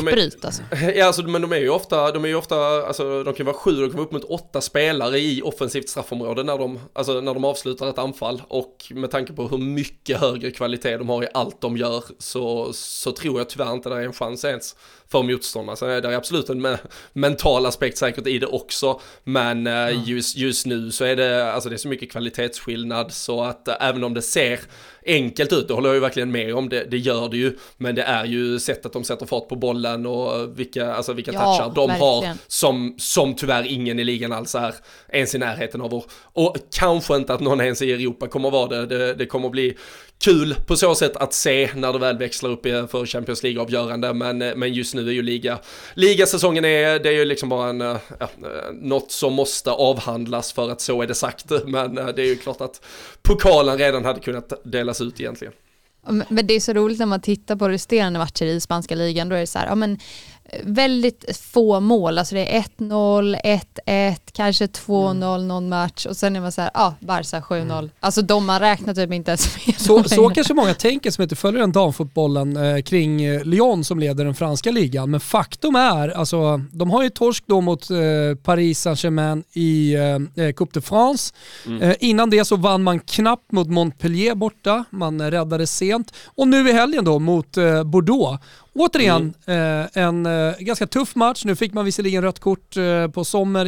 Speaker 4: men de är ju ofta alltså de kan vara 7, de kan vara upp mot 8 spelare i offensivt straffområde när de avslutar ett anfall och med tanke på hur mycket högre kvalitet de har i allt de gör så tror jag tyvärr inte det är en chans ens för motståndarna. Så det är absolut en mental aspekt säkert i det också, men just nu så är det alltså det är så mycket kvalitetsskillnad så att även om det ser enkelt ut, det håller jag ju verkligen med om, det gör det ju, men det är ju sättet de sätter fart på bollen och vilka touchar de har som tyvärr ingen i ligan alls är ens i närheten av och kanske inte att någon ens i Europa kommer att vara det kommer att bli kul på så sätt att se när det väl växlar upp för Champions League-avgörande, men just nu är ju ligasäsongen det är ju liksom bara något som måste avhandlas för att så är det sagt, men det är ju klart att pokalen redan hade kunnat delas ut egentligen.
Speaker 3: Men det är så roligt när man tittar på resterande matcher i spanska ligan, då är det så här, väldigt få mål, alltså det är 1-0, 1-1, kanske 2-0 någon match och sen är man så här, Barca 7-0. Alltså de har räknat typ inte ens med.
Speaker 2: Så kanske många tänker som inte följer den damfotbollen kring Lyon som leder den franska ligan, men faktum är, alltså de har ju torsk då mot Paris Saint-Germain i Coupe de France. Innan det så vann man knappt mot Montpellier borta, man räddade sent och nu i helgen då mot Bordeaux. Återigen, en ganska tuff match. Nu fick man visserligen rött kort på Sommer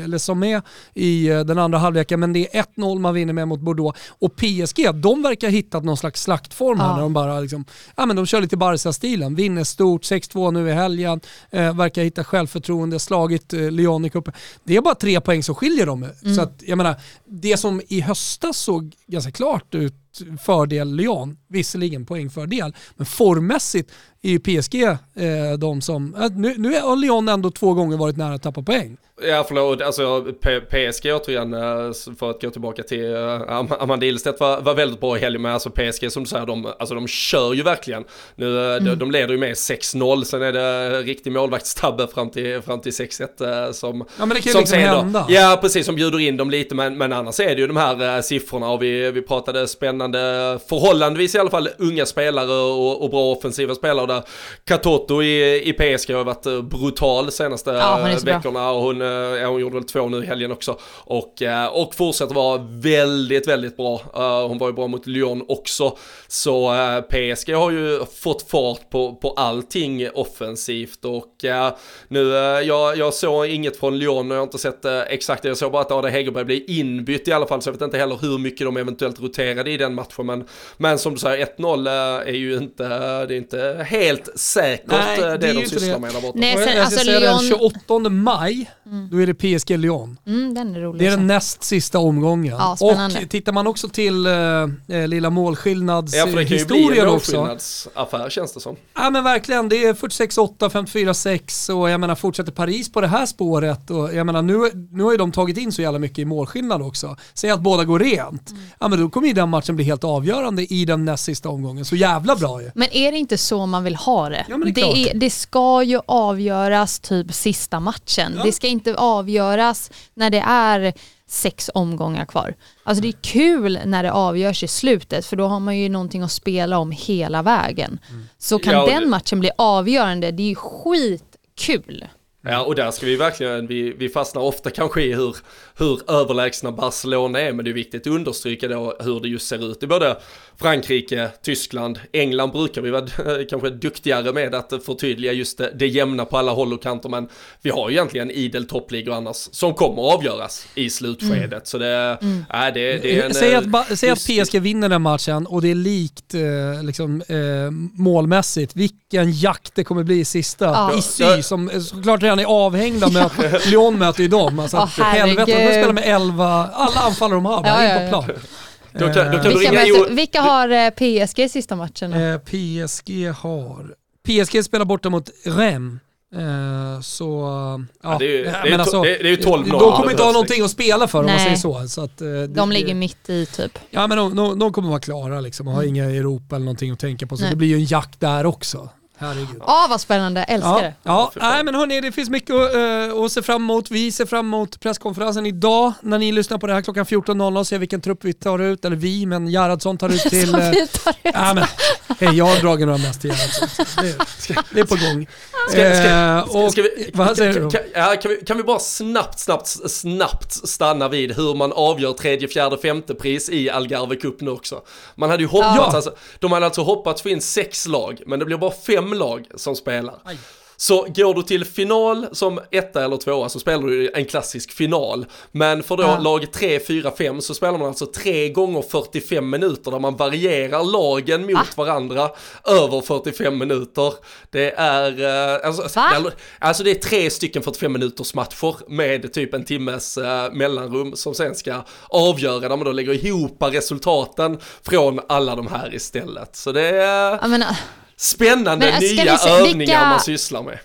Speaker 2: i den andra halvleken, men det är 1-0 man vinner med mot Bordeaux. Och PSG, de verkar ha hittat någon slags slaktform här när de bara liksom, men de kör lite Barca-stilen. Vinner stort, 6-2 nu i helgen. Verkar hitta självförtroende, slagit Lyon i cupen. Det är bara 3 poäng som skiljer dem. Så att, jag menar, det som i höstas såg ganska klart ut fördel Lyon, visserligen poängfördel, men formmässigt är ju PSG de som nu har Lyon ändå 2 gånger varit nära att tappa poäng.
Speaker 4: Ja, förlåt, alltså PSG återigen, för att gå tillbaka till Amanda Ilstedt var väldigt bra i helgen, men alltså PSG som du säger, de kör ju verkligen. Nu, de leder ju med 6-0, sen är det riktig målvaktstabbe fram till 6-1 som
Speaker 2: men det kan ju liksom hända.
Speaker 4: Ja, precis, som bjuder in dem lite, men annars är det ju de här siffrorna, och vi pratade spännande, förhållandevis i alla fall unga spelare och bra offensiva spelare där. Katoto i PSG har varit brutal senaste veckorna, och hon hon gjorde väl 2 nu i helgen också. Och fortsätter vara väldigt, väldigt bra. Hon var ju bra mot Lyon också. Så PSG har ju fått fart på allting offensivt. Och nu, jag såg inget från Lyon och jag har inte sett exakt det. Jag såg bara att Ada Hegerberg blir inbytt i alla fall. Så jag vet inte heller hur mycket de eventuellt roterade i den matchen. Men som du säger, 1-0 är ju inte, det är inte helt säkert. Nej, det de sysslar med där borta.
Speaker 3: Nej, sen,
Speaker 2: jag ska säga den 28 maj, då är det PSG Lyon.
Speaker 3: Den är rolig.
Speaker 2: Det är den näst sista omgången.
Speaker 3: Ja, spännande.
Speaker 2: Och tittar man också till lilla målskillnadshistorien också.
Speaker 4: Ja, för det kan ju bli en målskillnadsaffär, känns det som.
Speaker 2: Ja, men verkligen. Det är 46-8, 54-6 och jag menar, fortsätter Paris på det här spåret och jag menar, nu har ju de tagit in så jävla mycket i målskillnad också. Säg att båda går rent. Ja, men då kommer ju den matchen bli helt avgörande i den näst sista omgången. Så jävla bra ju.
Speaker 3: Men är det inte så man vill ha det?
Speaker 2: Ja, men
Speaker 3: det ska ju avgöras typ sista matchen. Ja. Det ska inte avgöras när det är 6 omgångar kvar. Alltså det är kul när det avgörs i slutet, för då har man ju någonting att spela om hela vägen. Så kan den matchen bli avgörande, det är ju skitkul.
Speaker 4: Ja, och där ska vi verkligen, vi fastnar ofta kanske i hur överlägsna Barcelona är, men det är viktigt att understryka då hur det just ser ut i både Frankrike, Tyskland, England brukar vi vara kanske duktigare med att förtydliga just det jämna på alla håll och kanter, men vi har ju egentligen idel toppligor annars som kommer att avgöras i slutskedet. Så det är en...
Speaker 2: Säg att PSG vinner den matchen och det är likt målmässigt. Vilken jakt det kommer bli i sista. I sy, som såklart redan är avhängda med att Lyon möter ju dem. Alltså, helvete, de spelar med 11, alla anfallare de har bara in på plan.
Speaker 3: Vilka har PSG i sista matchen?
Speaker 2: PSG spelar borta mot Rennes. Så
Speaker 4: det är ju 12-0.
Speaker 2: De kommer inte ha någonting att spela för om man säger så att,
Speaker 3: de ligger mitt i typ.
Speaker 2: Ja, men de kommer vara klara liksom, och har inga Europa eller någonting att tänka på, så det blir ju en jakt där också. Herregud.
Speaker 3: Vad spännande, älskar det.
Speaker 2: Ja, nej, men hörni, det finns mycket att se fram emot. Vi ser fram emot presskonferensen idag när ni lyssnar på det här klockan 14.00, ser vilken trupp vi tar ut, eller vi, men Gerhardsson tar ut till... jag har dragit några mest till Gerhardsson. Det är på gång. Vad säger du?
Speaker 4: Kan vi bara snabbt stanna vid hur man avgör 3., 4., 5:e pris i Algarve Cup nu också. Man hade ju hoppats, de hade alltså hoppats få in 6 lag, men det blir bara 5 lag som spelar. Aj. Så går du till final som 1 eller 2 så spelar du en klassisk final. Men för då lag 3, 4, 5 så spelar man alltså 3 gånger 45 minuter där man varierar lagen mot varandra över 45 minuter. Det är alltså det är 3 stycken 45 minuters matcher med typ en timmes mellanrum som sen ska avgöra där man då lägger ihop resultaten från alla de här istället. Så det är... Spännande nya övningar man sysslar med.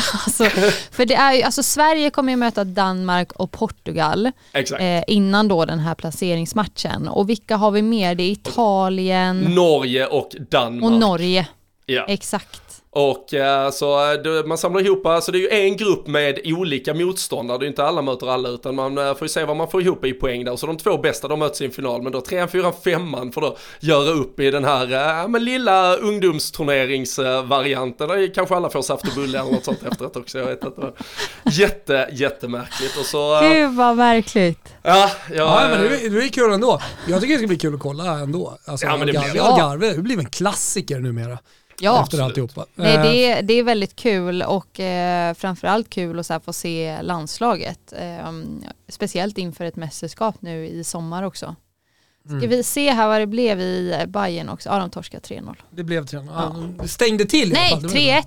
Speaker 3: För det är ju, alltså Sverige kommer ju möta Danmark och Portugal innan då den här placeringsmatchen. Och vilka har vi mer? Det är Italien,
Speaker 4: Norge och Danmark.
Speaker 3: Och Norge,
Speaker 4: ja.
Speaker 3: Exakt.
Speaker 4: Och så man samlar ihop, alltså det är ju en grupp med olika motståndare, det är inte alla möter alla, utan man får ju se vad man får ihop i poäng där. Så de 2 bästa, de möts i en final, men då 3, 4, 5 får då göra upp i den här lilla ungdomsturneringsvarianten. Där kanske alla får saft och bulle eller något sånt efteråt också, jag vet inte. Jättemärkligt. Och så,
Speaker 3: Gud vad märkligt.
Speaker 2: Ja, men det är kul ändå. Jag tycker det ska bli kul att kolla ändå. Alltså, Algarve, det blir en klassiker numera.
Speaker 3: Ja,
Speaker 2: efter alltihopa.
Speaker 3: Nej, det är väldigt kul och framförallt kul att så här få se landslaget. Speciellt inför ett mästerskap nu i sommar också. Ska vi se här vad det blev i Bayern också. De torskade 3-0.
Speaker 2: Det blev 3-0. Det stängde till i alla fall.
Speaker 3: 3-1.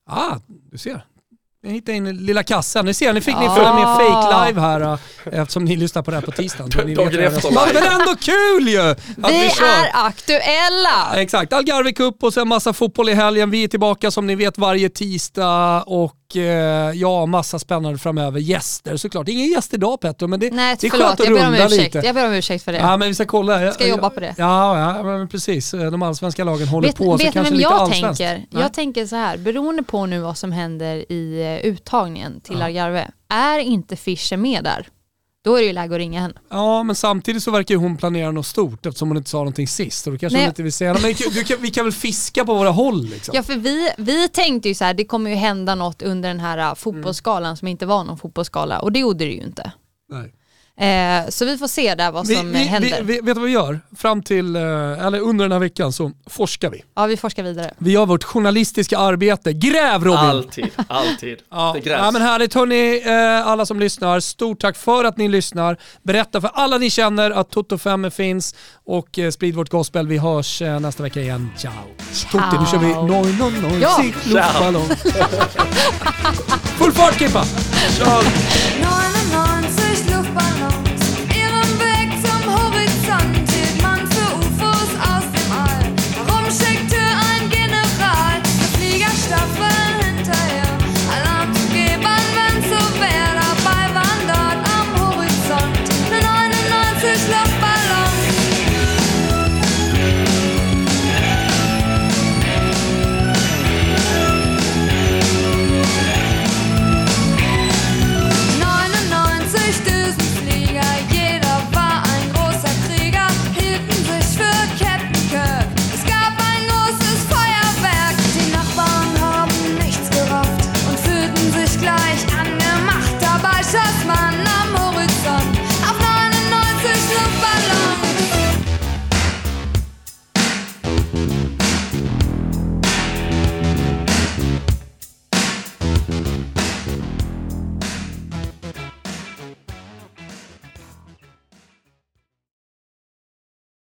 Speaker 2: Du ser. Jag hittade in lilla kassan. Ni ser, ni fick ni följa med fake live här eftersom ni lyssnar på det här på tisdagen.
Speaker 4: Dagen efter live.
Speaker 2: Men det är ändå kul ju!
Speaker 3: Vi är aktuella!
Speaker 2: Exakt, Algarve Cup och sen massa fotboll i helgen. Vi är tillbaka som ni vet varje tisdag och massa spännande framöver. Gäster såklart. Ingen gäst idag Petter, men det är skönt att runda lite.
Speaker 3: Jag ber om ursäkt för det.
Speaker 2: Ja, men vi ska kolla.
Speaker 3: Jag ska jobba på det.
Speaker 2: Ja, men precis. De allsvenska lagen håller på så kanske lite allsvenskt.
Speaker 3: Jag tänker så här, beroende på nu vad som händer i uttagningen till Algarve, är inte Fischer med där, Då är det ju läge att ringa henne.
Speaker 2: Ja, men samtidigt så verkar ju hon planera något stort eftersom hon inte sa någonting sist. Och då kanske hon inte vill säga, men vi kan väl fiska på våra håll liksom.
Speaker 3: Ja, för vi tänkte ju så här, det kommer ju hända något under den här fotbollsskalan som inte var någon fotbollsskala. Och det gjorde det ju inte.
Speaker 2: Nej.
Speaker 3: Så vi får se där vad som händer.
Speaker 2: Vet du vad vi gör? Fram till, eller under den här veckan så forskar vi.
Speaker 3: Ja, vi forskar vidare.
Speaker 2: Vi gör vårt journalistiska arbete. Gräv, Robin!
Speaker 4: Alltid.
Speaker 2: Ja.
Speaker 4: Det grävs.
Speaker 2: Ja, men härligt hörni, alla som lyssnar. Stort tack för att ni lyssnar. Berätta för alla ni känner att Toto 5 finns och sprid vårt gospel. Vi hörs nästa vecka igen. Ciao! Totti, nu kör vi 000 luftballong. Full fart, Kippa!
Speaker 4: Kör!